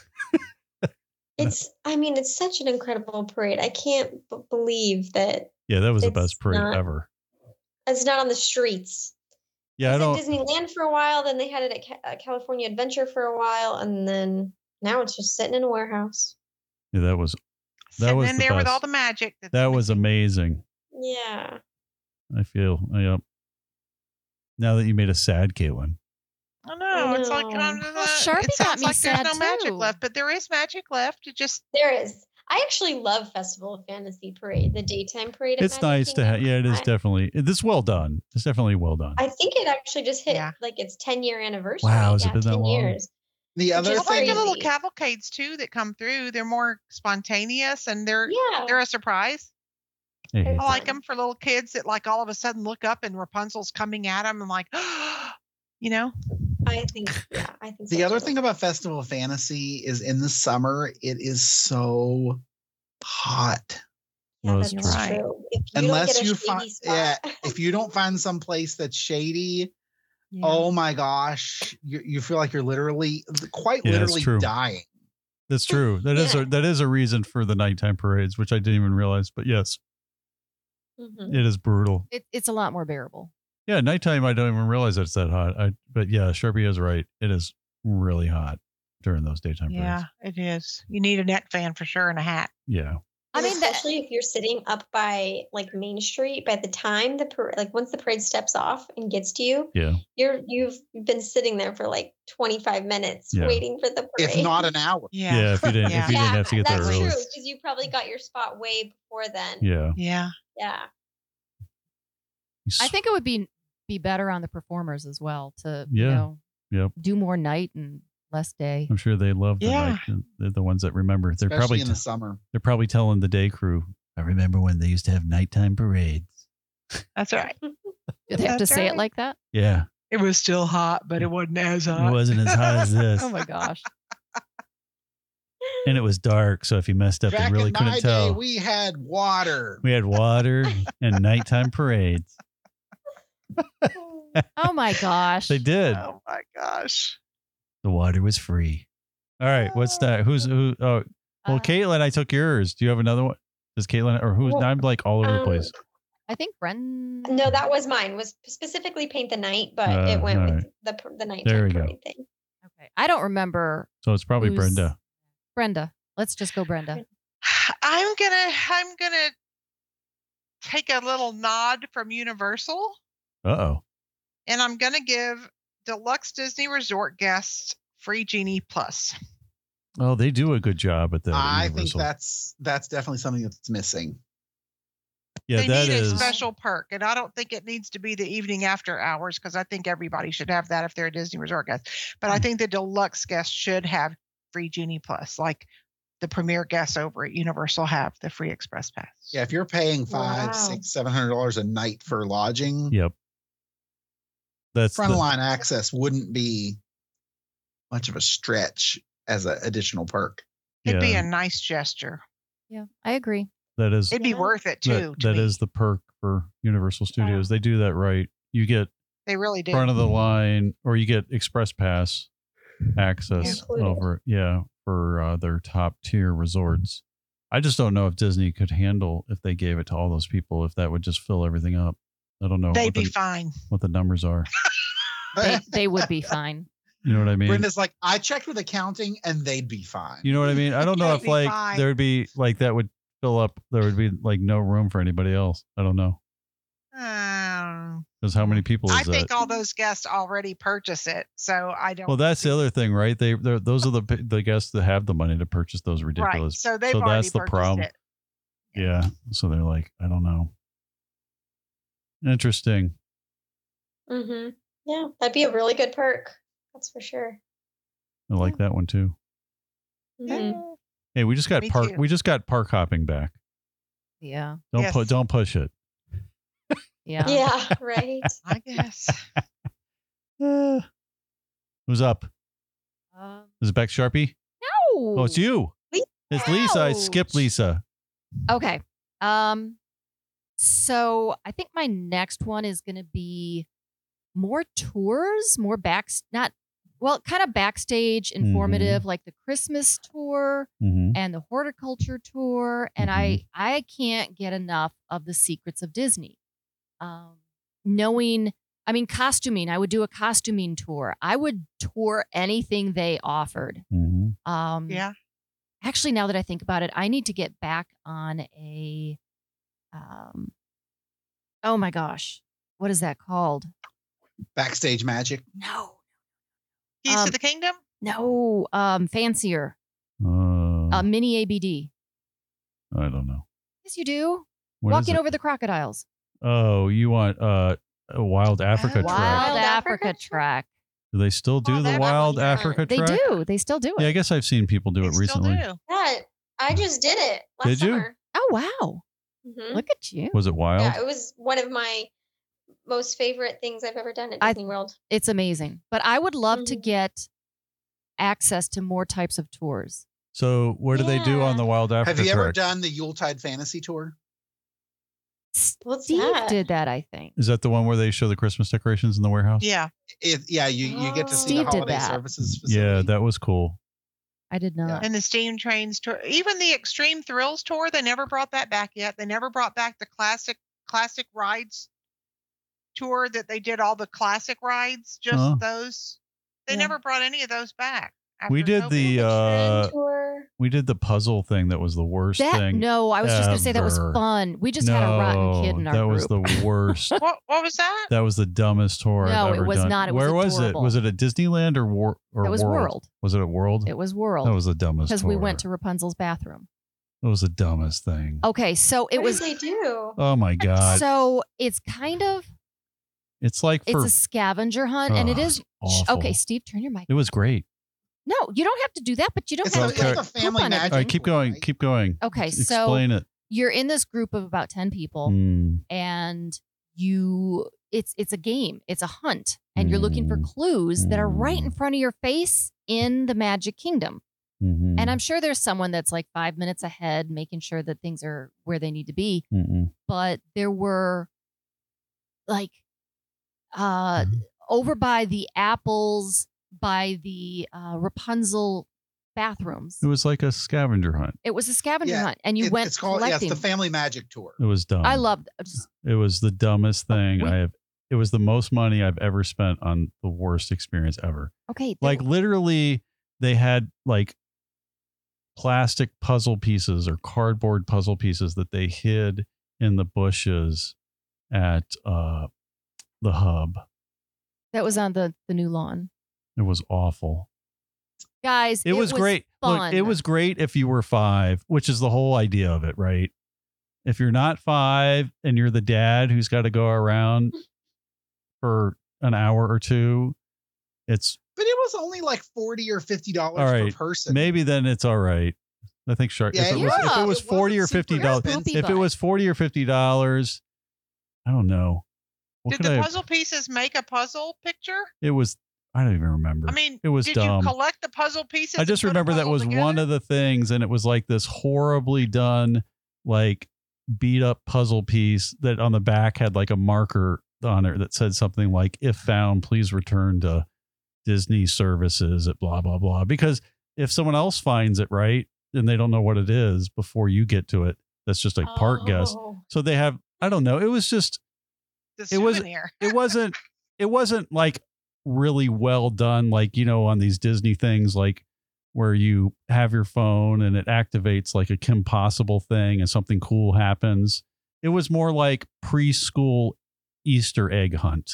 It's such an incredible parade. I can't believe that Yeah, that was the It's best parade not- ever. it's not on the streets. Yeah, I It's don't. at Disneyland for a while, then they had it at California Adventure for a while, and then now it's just sitting in a warehouse. Yeah, that was Sitting was in the there with best. all the magic. that's that in the was kingdom. amazing. Yeah. I feel. Yep. Now that you made us sad, Caitlin. I know. It's like know. Sharpie it got sounds me like sad, there's no magic too. left, but there is magic left. It just There is. I actually love Festival of Fantasy Parade, the daytime parade. at It's Magic nice to have. Kingdom. Yeah, it is I- definitely. It's well done. It's definitely well done. I think it actually just hit Yeah. like its 10-year anniversary. Wow, has it Yeah, been that 10 long? years. The other is I like thing, the little crazy. cavalcades too that come through. They're more spontaneous and they're Yeah. a surprise. Hey, They're I like fun. them for little kids that like all of a sudden look up and Rapunzel's coming at them and like, you know. I think so the other too. thing about Festival of Fantasy is in the summer it is so hot. Yeah, Well, that's that's true. true. If you Unless don't get a you shady find, spot. if you don't find some place that's shady, oh my gosh, you feel like you're quite Yeah, it's literally true. dying. that's true. That is a reason for the nighttime parades, which I didn't even realize. But yes, Mhm. it is brutal. It's a lot more bearable. Yeah, nighttime. I don't even realize that it's that hot. But yeah, Sharpie is right. It is really hot during those daytime Yeah, parades. it is. You need a neck fan for sure and a hat. Yeah. I And mean, that- especially if you're sitting up by like Main Street, by the time once the parade steps off and gets to you, Yeah. you've been sitting there for like 25 minutes Yeah. waiting for the parade. If not an hour. Yeah. Yeah. If you didn't, if you didn't have to get there that's early. true because you probably got your spot way before then. Yeah. Yeah. Yeah. I think it would be better on the performers as well to Yeah. Yep. do more night and less day. I'm sure they love the Yeah. night. They're the ones that remember. They're Especially probably in the summer. they're probably telling the day crew. I remember when they used to have nighttime parades. That's right. Do they have to That's say it right. like that? Yeah. It was still hot, but it wasn't as It hot. wasn't as hot as this. Oh my gosh. And it was dark, so if you messed up, Back you really in my couldn't day, tell. we had water. We had water and nighttime parades. Oh my gosh. They did. Oh my gosh. The water was free. All right, what's that? Who? Oh, well, Uh, Caitlin, I took yours. Do you have another one? Does Caitlin or who's? Well, I'm like all over the place. I think Bren. No, that was mine. Was specifically Paint the Night, but it went all with the nighttime There we go. parade thing. Okay. I don't remember So it's probably who's- Brenda. Brenda. Let's just go Brenda. I'm gonna take a little nod from Universal Oh, and I'm gonna give Deluxe Disney Resort guests free Genie Plus. oh, they do a good job at that. at I think Universal. that's definitely something that's missing. yeah, They that need is. a special perk, and I don't think it needs to be the evening after hours because I think everybody should have that if they're a Disney Resort guest. But I think the deluxe guests should have free Genie Plus, like the premier guests over at Universal have the free Express Pass. Yeah, if you're paying Wow. $500, $600, $700 a night for lodging, Yep. That's the, frontline access wouldn't be much of a stretch as an additional perk. It'd be yeah. a nice gesture. Yeah, I agree. that is It'd be Yeah. worth it too. that is the perk for Universal Studios. They do that right. You get They really do. front of the line, or you get Express Pass access Included. over for their top tier resorts. I just don't know if Disney could handle if they gave it to all those people, if that would just fill everything up. I don't know They'd what be the, fine. what the numbers are. They would be fine. You know what I mean? Brenda's like, I checked with accounting and they'd be fine. You know what I mean? I don't know They'd if be like fine. there would be like that would fill up. There would be like no room for anybody else. I don't know. Because how many people is I that? think all those guests already purchase it, so I don't. Well, that's the other thing, right? Those are the guests that have the money to purchase those right. ridiculous. So they've so already that's the purchased problem. it. Yeah. So they're like, I don't know. Interesting. Mm-hmm. Yeah, that'd be a really good perk. That's for sure. I like that one too. Mhm. Hey, we just got Me park. too. We just got park hopping back. Yeah. Don't Yes. don't push it. Yeah. Yeah, right. I guess. Who's up? Um, Is it Beck Sharpie? no. Oh, it's you. It's Lisa. I skipped Ouch. Lisa. Okay. So I think my next one is going to be more tours, more kind of backstage, informative, like the Christmas tour Mm-hmm. and the horticulture tour. And I can't get enough of the secrets of Disney. Costuming. I would do a costuming tour. I would tour anything they offered. Mm-hmm. Yeah. Actually, now that I think about it, I need to get back on a, oh my gosh, what is that called? Backstage Magic. No, Keys to the Kingdom? no, fancier, mini ABD. I don't know. Yes, you do. What is Walking it? over the crocodiles. Oh, you want a Wild Africa Oh. track? Wild Africa Africa track. Do they still do Oh, the that Wild one, yeah. Africa They track? do. They still do it. Yeah, I guess I've seen people do They it still recently. do. Yeah, I just did it last Did you? summer. Oh, wow. Mhm. Look at you. Was it wild? Yeah, it was one of my most favorite things I've ever done at Disney World. It's amazing. But I would love to Mhm. get access to more types of tours. So what do they do on Yeah. the Wild Africa Have you ever track? done the Yuletide Fantasy Tour? What's Steve that? did that, I think. Is that the one where they show the Christmas decorations in the warehouse? Yeah. You get to see Steve the did holiday that. services facility. Yeah, that was cool. I did not. And the Steam Trains tour, even the Extreme Thrills tour, they never brought that back yet. They never brought back the classic rides tour that they did all the classic rides, just Huh. those. They Yeah. never brought any of those back. We after did COVID. the Trend tour. we did the puzzle thing that was the worst thing. No, I was just going to say that was ever. fun. We just had a rotten kid in our that group. was the worst. What was that? That was the dumbest tour No, I've it ever was done. not. It was Where was it? adorable. Was it at Disneyland or It was World. Was it at World? It was World. That was the dumbest because tour. we went to Rapunzel's bathroom. It was the dumbest thing. Okay, so it What was. did they do? Oh my god! So it's kind of It's like for it's a scavenger hunt, and it Oh, is it's awful. okay. Steve, turn your mic. It was great. No, you don't have to do that, but you don't It's have like, to Okay. like a family poop on magic. All right, keep going. right? Keep going. Okay, so Explain it. you're in this group of about 10 people, Hmm. and it's a game. It's a hunt, and you're looking for clues that are right in front of your face in the Magic Kingdom. Mhm. And I'm sure there's someone that's like 5 minutes ahead, making sure that things are where they need to be. Mm-mm. But there were like Mm-hmm. over by the apples, by the Rapunzel bathrooms. It was like a scavenger hunt. It was a scavenger Yeah, hunt, and you went It's called collecting. the Family Magic Tour. It was dumb. I loved. It was the dumbest thing we- I have. It was the most money I've ever spent on the worst experience ever. Okay, Like literally, they had like plastic puzzle pieces or cardboard puzzle pieces that they hid in the bushes at the hub. that was on the new lawn, It was awful. guys. It was great. Look, Fun. it was great if you were 5, which is the whole idea of it, right? If you're not 5 and you're the dad who's got to go around for an hour or two, it's But it was only like $40 or $50 all right. per person. Maybe then it's all right. I think Shark. Yeah, if it it was, if it was. was It 40 or wasn't super $50, expensive. if it was $40 or $50, I don't know. What Did could the I? puzzle pieces make a puzzle picture? It was. I don't even remember. I mean, it was did dumb. you collect the puzzle pieces? I and just put a remember that puzzle was one together? of the things, and it was like this horribly done, like beat up puzzle piece that on the back had like a marker on it that said something like, "If found, please return to Disney services at blah blah blah." Because if someone else finds it, right, and they don't know what it is before you get to it, that's just a part guess. Oh. So they have. I don't know. It was just. The it was- souvenir. It wasn't. It wasn't like really well done, like, you know, on these Disney things, like where you have your phone and it activates like a Kim Possible thing and something cool happens. It was more like preschool Easter egg hunt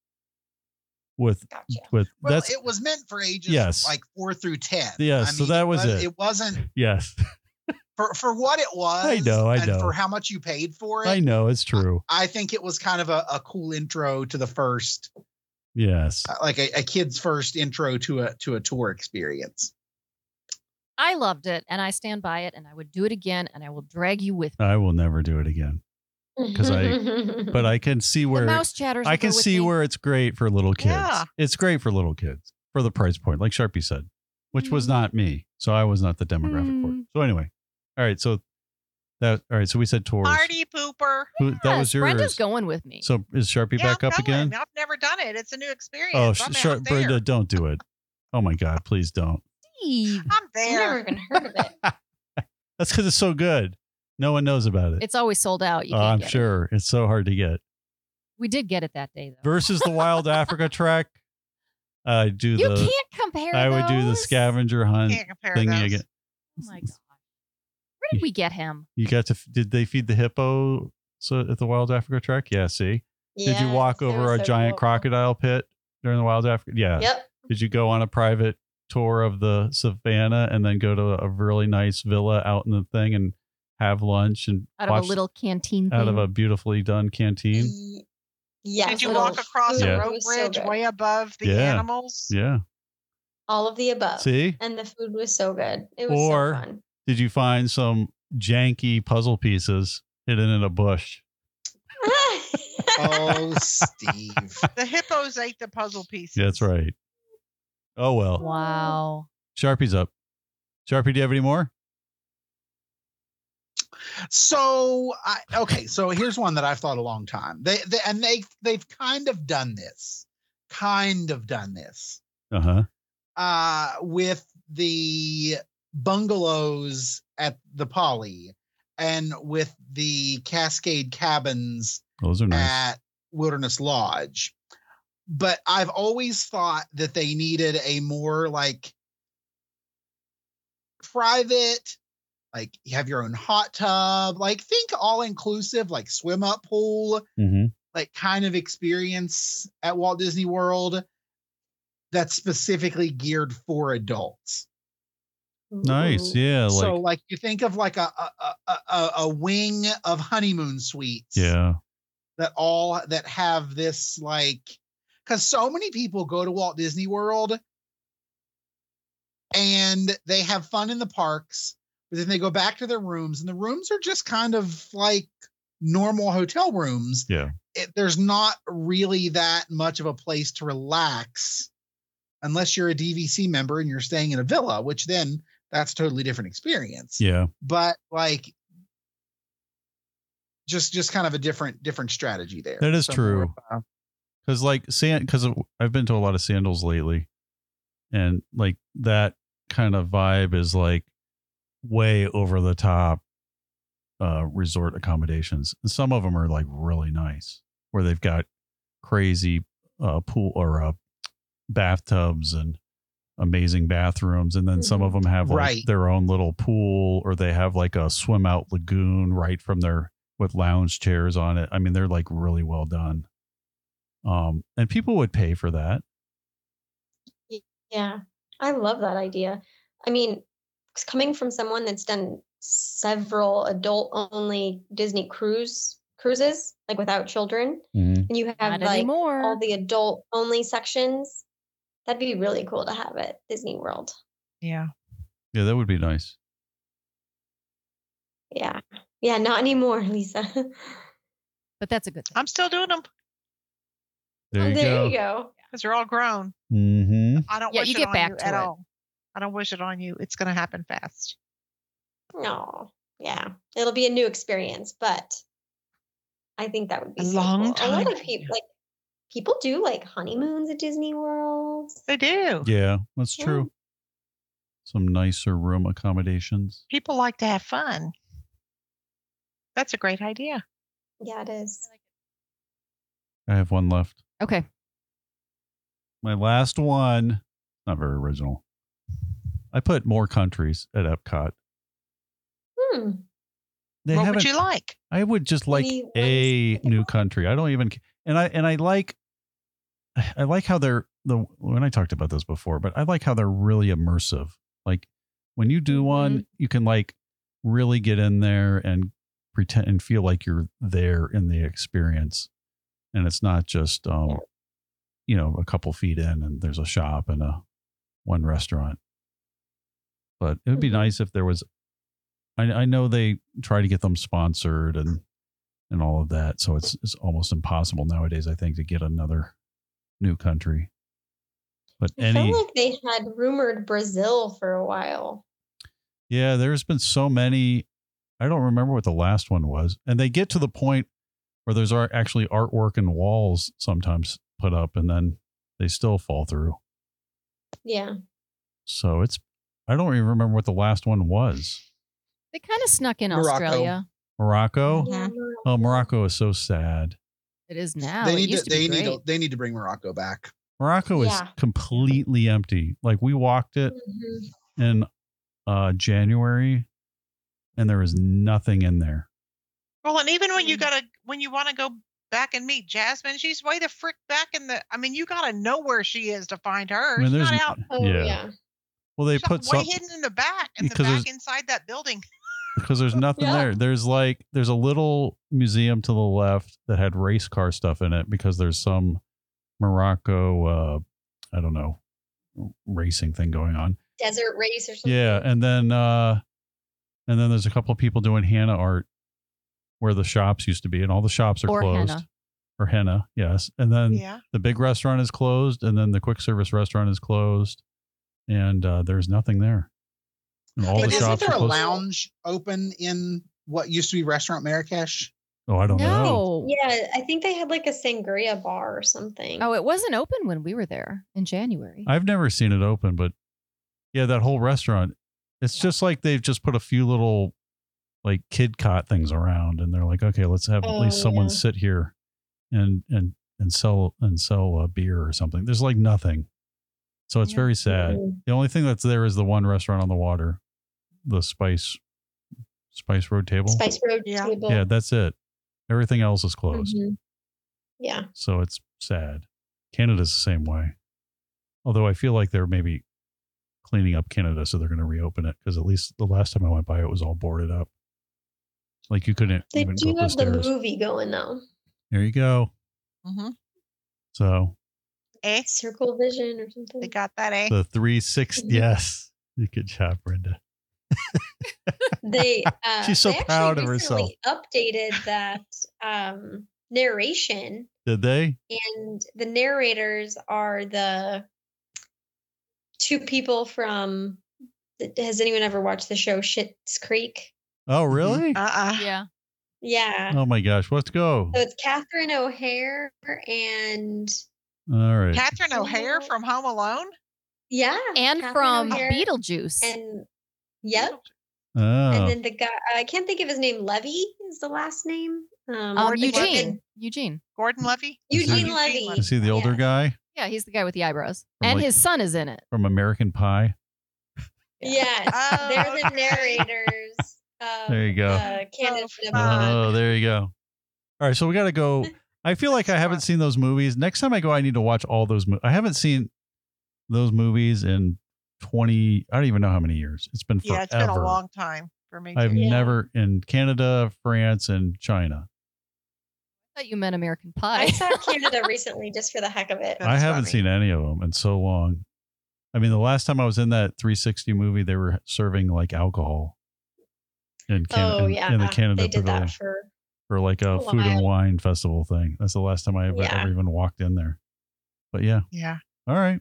with Gotcha. Well, that's it was meant for ages Yes. like 4 through 10. Yes, so that was it. It wasn't yes. for what it was. I know, and for how much you paid for it. I know it's true. I think it was kind of a cool intro to the first, Yes. like a kid's first intro to a tour experience. I loved it, and I stand by it, and I would do it again, and I will drag you with me. I will never do it again. 'Cause but I can see The where mouse chatters. I will can go with see me. where it's great for little kids. Yeah. It's great for little kids for the price point, like Sharpie said. which was not me. So I was not the demographic for it. So anyway, all right. So we said tours. Party pooper. That was yours. Brenda's going with me. So is Sharpie Yeah, back up I'm going. again? I've never done it. It's a new experience. Oh, I'm out there. Brenda, don't do it. Oh my God, please don't. Steve. I'm I've there. never even heard of it. That's because it's so good. No one knows about it. It's always sold out. You can't I'm get it. sure it's so hard to get. We did get it that day, though. Versus the Wild Africa trek. I do You the. can't compare I would do the those. scavenger hunt Can't compare thingy those. again. Oh my God. Where did we get him? You got to? Did they feed the hippo at the Wild Africa trek? Yeah. See. Did you walk Yes, it over was a so giant cool. crocodile pit during the Wild Africa? Yeah. Yep. Did you go on a private tour of the savannah and then go to a really nice villa out in the thing and have lunch and Out of watch a little canteen thing. out of a beautifully done canteen? Yes. Did you little walk across food a Yeah. rope was so bridge good. way above the Yeah. animals? Yeah. All of the above. See? And the food was so good. It was Or- so fun. Did you find some janky puzzle pieces hidden in a bush? Oh, Steve. The hippos ate the puzzle pieces. Yeah, that's right. Oh well. Wow. Sharpie's up. Sharpie, do you have any more? So so here's one that I've thought a long time. They've kind of done this, Uh-huh. with the bungalows at the Poly and with the Cascade cabins Those are nice. at Wilderness Lodge. But I've always thought that they needed a more like private, like you have your own hot tub, like think all inclusive, like swim up pool, Mm-hmm. like kind of experience at Walt Disney World that's specifically geared for adults. Nice. Ooh. Yeah. So like you think of like a wing of honeymoon suites. Yeah. that have this like, because so many people go to Walt Disney World and they have fun in the parks, but then they go back to their rooms and the rooms are just kind of like normal hotel rooms. Yeah. There's not really that much of a place to relax unless you're a DVC member and you're staying in a villa, which then that's a totally different experience. Yeah. But like just kind of a different strategy there. That is So true. more of a- Because I've been to a lot of sandals lately, and like that kind of vibe is like way over the top resort accommodations. And some of them are like really nice, where they've got crazy pool or bathtubs and amazing bathrooms, and then some of them have like Right. their own little pool, or they have like a swim out lagoon right from their with lounge chairs on it. I mean, they're like really well done. And people would pay for that. Yeah, I love that idea. I mean, coming from someone that's done several adult-only Disney cruises, like without children, Mhm. and you have Not like anymore. all the adult-only sections, that'd be really cool to have at Disney World. Yeah. Yeah, that would be nice. Yeah, yeah, not anymore, Lisa. But that's a good thing. I'm still doing them There you go. you go. because they're all grown. Mm-hmm. I don't Yeah, wish you it get on back you to at it. all. I don't wish it on you. It's going to happen fast. No, yeah, it'll be a new experience, but I think that would be A so long cool. A lot time. of people do like honeymoons at Disney World. They do. Yeah, that's Yeah. true. Some nicer room accommodations. People like to have fun. That's a great idea. Yeah, it is. I have one left. Okay. My last one, not very original. I put more countries at Epcot. They What haven't. would you like? I would just like Any ones a that you new want? country. I don't even, and I like how they're when I talked about this before, but I like how they're really immersive. Like when you do one, you can like really get in there and pretend and feel like you're there in the experience, and it's not just a couple feet in and there's a shop and one restaurant. But it would be Mhm. nice if there was. I know they try to get them sponsored and all of that, so it's almost impossible nowadays, I think, to get another new country. But I felt like they had rumored Brazil for a while. yeah, there's been so many. I don't remember what the last one was. And they get to the point where there's actually artwork and walls sometimes put up, and then they still fall through. Yeah. So I don't even remember what the last one was. They kind of snuck in Morocco. Australia. Morocco? Yeah, Oh, Morocco is so sad. It is now. They It need used to. to be They great. need to bring Morocco back. Morocco is Yeah. completely empty. Like we walked it Mhm. in January, and there was nothing in there. Well, and even when Mm. when you want to go back and meet Jasmine, she's way the frick back in the. I mean, you gotta know where she is to find her. I mean, She's there's not out. Oh, yeah. yeah. Well, they She's put way some hidden in the back, Because there's- inside that building. because there's nothing Yeah. there. There's a little museum to the left that had race car stuff in it because there's some Morocco I don't know, racing thing going on. Desert race or something. Yeah, and then there's a couple of people doing henna art where the shops used to be, and all the shops are Or closed. henna. Or henna, yes. And then Yeah. the big restaurant is closed, and then the quick service restaurant is closed, and there's nothing there. And all But the isn't shops there are a closed. lounge open in what used to be Restaurant Marrakesh? Oh, I don't know. No. Yeah, I think they had like a sangria bar or something. Oh, it wasn't open when we were there in January. I've never seen it open, but yeah, that whole restaurant, it's just like they've just put a few little like kid cot things around, and they're like, okay, let's have at least someone yeah. sit here and sell a beer or something. There's like nothing. So it's Yeah. very sad. Mhm. The only thing that's there is the one restaurant on the water, the Spice Road Table. Spice Road Yeah. table. Yeah, that's it. Everything else is closed. Mhm. Yeah. So it's sad. Canada's the same way. Although I feel like they're maybe cleaning up Canada, so they're going to reopen it, because at least the last time I went by, it was all boarded up. Like you couldn't They even go do up the have the stairs. movie going though. There you go. Mm-hmm. So Circle Vision or something. They got that, eh? the 360, Mhm. yes. Good job, Brenda. They She's so they actually proud of recently updated that narration, Did they? and the narrators are the two people from. Has anyone ever watched the show Schitt's Creek? Oh, really? Yeah. Yeah. Oh my gosh, let's go. So it's Catherine O'Hare and All right. Catherine O'Hare Oh. from Home Alone. yeah, And Catherine from O'Hare Beetlejuice. and yep. Oh, And then the guy, I can't think of his name. Levy is the last name. Gordon Eugene. Levy. Gordon Levy. Eugene Is Levy. is he the older Yeah. guy Yeah, he's the guy with the eyebrows. From, And like- his son is in it. from American Pie? Yes, Oh, they're the okay. narrators. There you go. Canada Oh, Nevada. fun. Oh, there you go. All right, so we got to go. I feel like I haven't seen those movies. Next time I go, I need to watch all those. I haven't seen those movies in 20. I don't even know how many years. It's been forever. Yeah, it's been a long time for me. I've too. Yeah. never in Canada, France, and China. I thought you meant American I Pie. saw Canada recently just for the heck of it. That's I haven't funny. seen any of them in so long. I mean, the last time I was in that 360 movie, they were serving like alcohol in Canada, Oh yeah, in the Canada they did Pavilion that for. for like a a food and while. wine festival thing. That's the last time I ever Yeah. even walked in there. But yeah, Yeah. all right.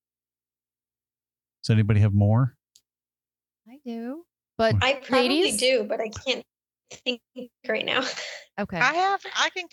Does anybody have more? I do. But I probably ladies? do, but I can't think right now. Okay. I can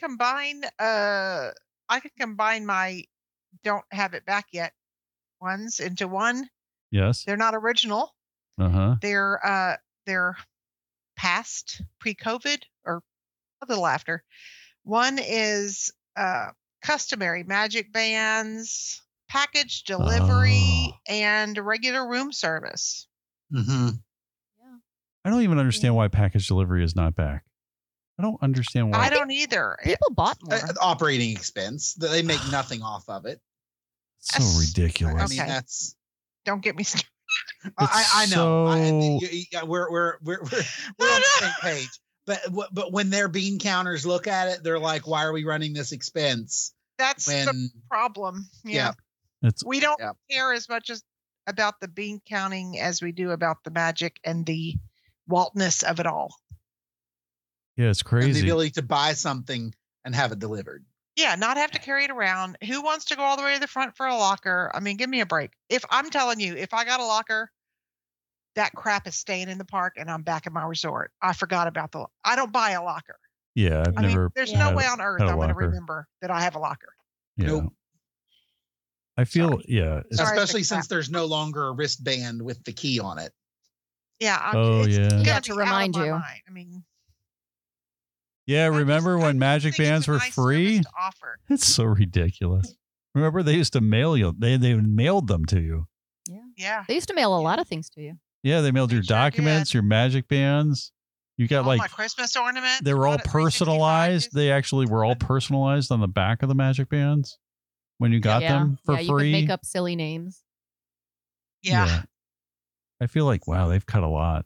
combine my don't have it back yet ones into one. Yes. They're not original. Uh-huh. They're past pre-COVID or a little after. One is customary magic bands, package delivery, Oh. and regular room service. Mm-hmm. I don't even understand why package delivery is not back. I don't understand why. I don't either. People bought more. Operating expense. They make nothing off of it. It's so ridiculous. I mean, Okay. that's. Don't get me started. I know. so- We're on the same page. But when their bean counters look at it, they're like, "Why are we running this expense?" That's the When problem. yeah, It's We don't Yeah. care as much as about the bean counting as we do about the magic and the Waltness of it all. yeah, it's and the crazy. ability to buy something and have it delivered. Yeah, not have to carry it around. Who wants to go all the way to the front for a locker? I mean, give me a break. If I'm telling you, if I got a locker, that crap is staying in the park and I'm back at my resort. I forgot about I don't buy a locker. Yeah, I've I mean, never. there's Yeah. no way on earth had a I'm going to locker. remember that I have a locker. Yeah. Nope. I feel. Sorry. Yeah. it's- Sorry. Especially fix that. since there's no longer a wristband with the key on it. Yeah. Oh, it's yeah. gonna Yeah, to be out of remind my you. mind. I mean, Yeah. Remember I when just Magic think it's Bands a were nice service free? to offer. It's so ridiculous. Remember they used to mail you. They mailed them to you. Yeah. Yeah. They used to mail a lot of things to you. Yeah, they mailed They your sure documents, did. your Magic Bands. You got All like my Christmas ornaments. they were all bought at 365 personalized. Disney. They actually were all personalized on the back of the Magic Bands when you got yeah. them for yeah, you free. could make up silly names. Yeah. I feel like wow, they've cut a lot.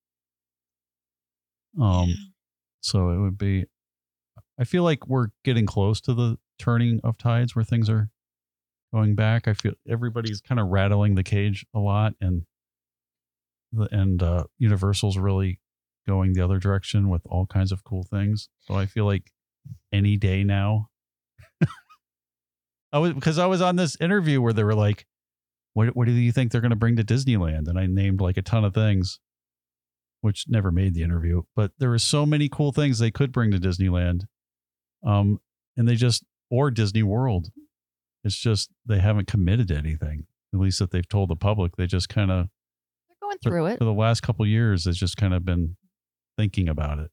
So it would be. I feel like we're getting close to the turning of tides where things are going back. I feel everybody's kind of rattling the cage a lot, and Universal's really going the other direction with all kinds of cool things. So I feel like any day now. I was on this interview where they were like, what do you think they're going to bring to Disneyland? And I named like a ton of things, which never made the interview, but there were so many cool things they could bring to Disneyland. And they just, or Disney World. It's just, they haven't committed to anything, at least that they've told the public. They just kind of, They're going through it. for the last couple of years, it's just kind of been thinking about it.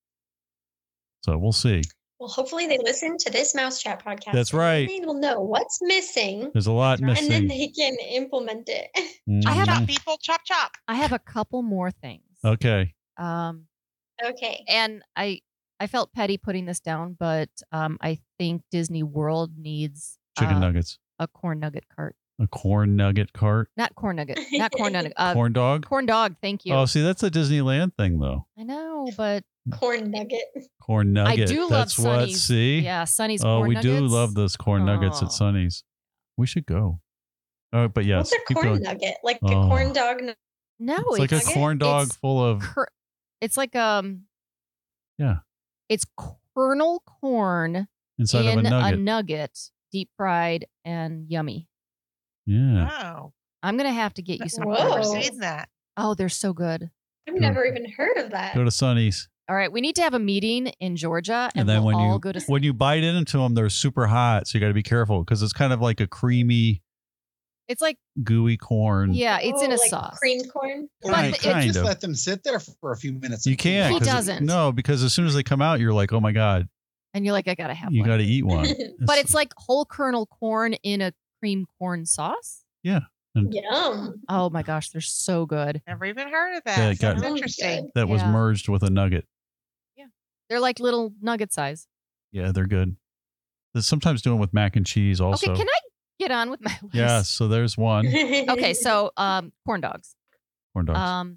So we'll see. Well, hopefully they listen to this Mouse Chat podcast. That's and right. They will know what's missing, There's a lot and then missing. they can implement it. I have Mhm. Chop, people. Chop, chop. I have a couple more things. Okay. Okay. And I felt petty putting this down, but I think Disney World needs Chicken nuggets. a corn nugget cart. A corn nugget cart. Not corn nugget. Not corn nugget. Corn dog. Corn dog. Thank you. Oh, see, that's a Disneyland thing, though. I know, but Corn nugget. Corn nugget. do love That's what. Sonny's. See. yeah, Sonny's Oh, corn we nuggets. do love those corn nuggets Oh. at Sonny's. We should go. Oh, but yes, What's a keep corn going. nugget? Like Oh. a corn dog? No, It's like a nugget? corn dog it's full of. It's like Yeah. It's kernel corn Inside in of a nugget. nugget, deep fried and yummy. Yeah. Oh, I'm gonna have to get you some. Whoa. I've never kernels. seen that. Oh, they're so good. I've never even heard of that. Go to Sonny's. All right, we need to have a meeting in Georgia, and, And then we'll when all you go to. when you bite into them, they're super hot, so you got to be careful because it's kind of like a creamy, It's like gooey corn. yeah, it's in a like sauce. cream corn. Or Right, you But could kind just of. let them sit there for a few minutes. You and cool can't. He off. 'cause doesn't. No, because as soon as they come out, you're like, oh my god, And you're like, I gotta have you one. got to eat one. But it's like whole kernel corn in a cream corn sauce. Yum. Oh my gosh, they're so good. Never even heard of that. Yeah, it got- Sounds Sounds interesting. good. that was Yeah. merged with a nugget. They're like little nugget size. Yeah, they're good. They sometimes do them with mac and cheese also. Okay, can I get on with my list? Yeah, so there's one. Okay, so corn dogs. Corn dogs.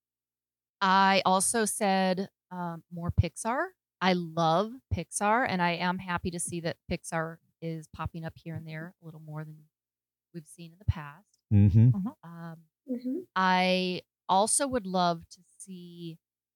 I also said more Pixar. I love Pixar, and I am happy to see that Pixar is popping up here and there a little more than we've seen in the past. Mm-hmm. Mhm. I also would love to see.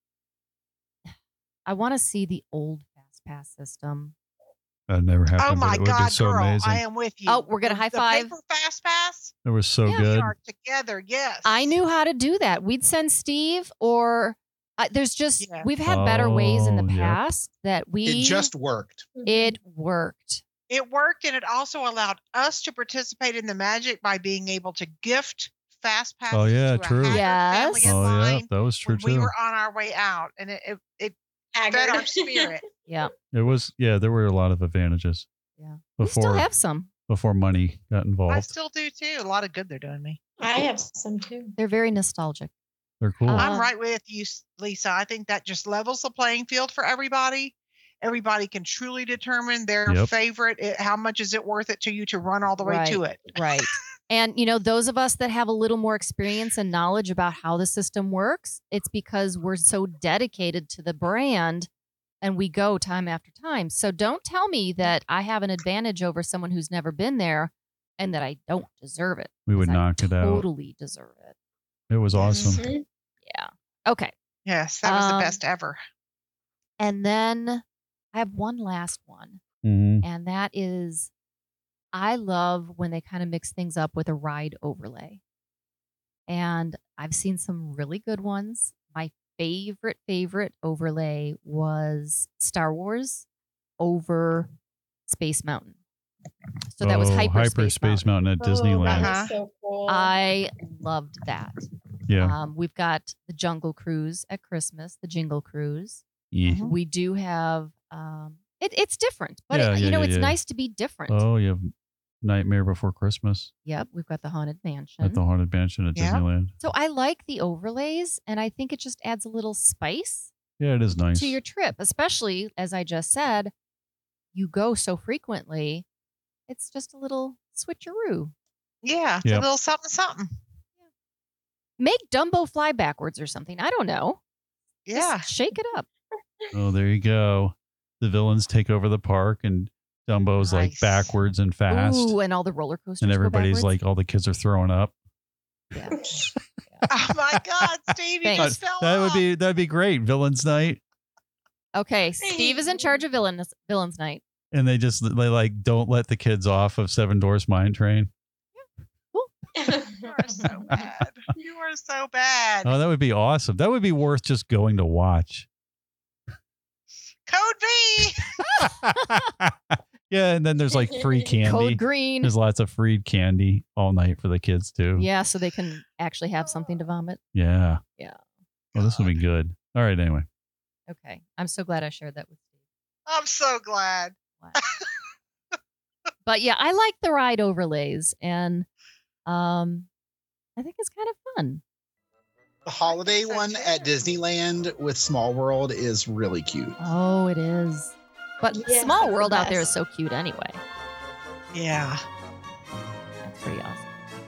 I want to see the old Fast Pass system. That never happened. Oh but my it would be God, so girl! amazing. I am with you. Oh, we're gonna high The five? paper Fast Pass. It was so Yeah. We good. are together. Yes. I knew how to do that. We'd send Steve, or there's just Yeah. we've had better ways in the Oh, yep. past that we It just worked. it worked. It worked, and it also allowed us to participate in the magic by being able to gift Fast Passes. Oh, yeah, to a true. Haggard family Yes. in Oh yeah, line that was true when we too. were on our way out, and it fed Haggard. our spirit. Yeah, It was there were a lot of advantages yeah. We still before have some. before money got I involved. still do too. A lot of good they're doing me. I have some too. They're very nostalgic. They're cool. I'm right with you, Lisa. I think that just levels the playing field for everybody. Everybody can truly determine their Yep. favorite. How much is it worth it to you to run all the way to it? Right. And those of us that have a little more experience and knowledge about how the system works, it's because we're so dedicated to the brand and we go time after time. So don't tell me that I have an advantage over someone who's never been there and that I don't deserve it. We would 'cause I knock it out. Totally deserve it. It was awesome. Mhm. Yeah. Okay. Yes, that was the Um, best ever. And then I have one last one. Mhm. And that is, I love when they kind of mix things up with a ride overlay. And I've seen some really good ones. My favorite overlay was Star Wars over Space Mountain. So that was Hyperspace Mountain at Oh, Disneyland. that Uh-huh. was so cool. I loved that. Yeah. We've got the Jungle Cruise at Christmas, the Jingle Cruise. Yeah. Mhm. We do have it's different, but Yeah, yeah, it's yeah. nice to be different. Oh, you have Nightmare Before Christmas Yep, we've got the Haunted Mansion. at the Haunted Mansion at Yeah. Disneyland. So I like the overlays, and I think it just adds a little spice Yeah, it is nice. to your trip, especially as I just said, you go so frequently. It's just a little switcheroo. Yeah, it's Yep. a little something, something. Make Dumbo fly backwards or something. I don't know. Yeah. Just shake it up. Oh, there you go. The villains take over the park, and Dumbo's like Nice. backwards and fast, Ooh, and all the roller coasters. and go everybody's backwards. like, all the kids are throwing up. Yeah. Oh my God, Steve, you Thanks. just fell That'd off. be great. Villains night, Okay, Steve is in charge of villains night. and they like don't let the kids off of Seven Doors Mine Train. You are so bad. You are so bad. Oh, that would be awesome. That would be worth just going to watch. Code V. Yeah, and then there's like free candy. Code green. There's lots of free candy all night for the kids too. Yeah, so they can actually have something to vomit. Yeah. Yeah. Well, this will be good. All right. Anyway. Okay. I'm so glad I shared that with Steve. I'm so glad. Wow. But yeah, I like the ride overlays, and I think it's kind of fun. The holiday so one too. at Disneyland with Small World is really cute. Oh, it is. But Yeah, Small that's the World out there is best. so cute anyway. Yeah. That's pretty awesome.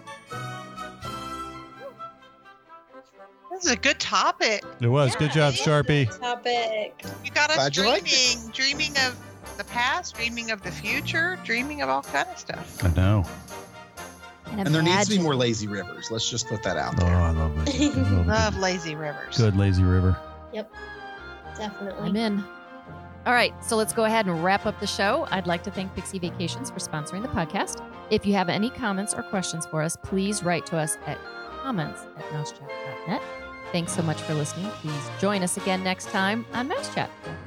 This is a good topic. It was. Yeah, Good job, it is Sharpie. Topic. You got us Glad you liked it. dreaming of the past, dreaming of the future, dreaming of all kind of stuff. I know. And there needs to be imagine- more lazy rivers. Let's just put that out Oh, there. I love lazy. I love Love it. lazy rivers. Good lazy river. Definitely. I'm in. All right, so let's go ahead and wrap up the show. I'd like to thank Pixie Vacations for sponsoring the podcast. If you have any comments or questions for us, please write to us at comments@mousechat.net. Thanks so much for listening. Please join us again next time on Mouse Chat.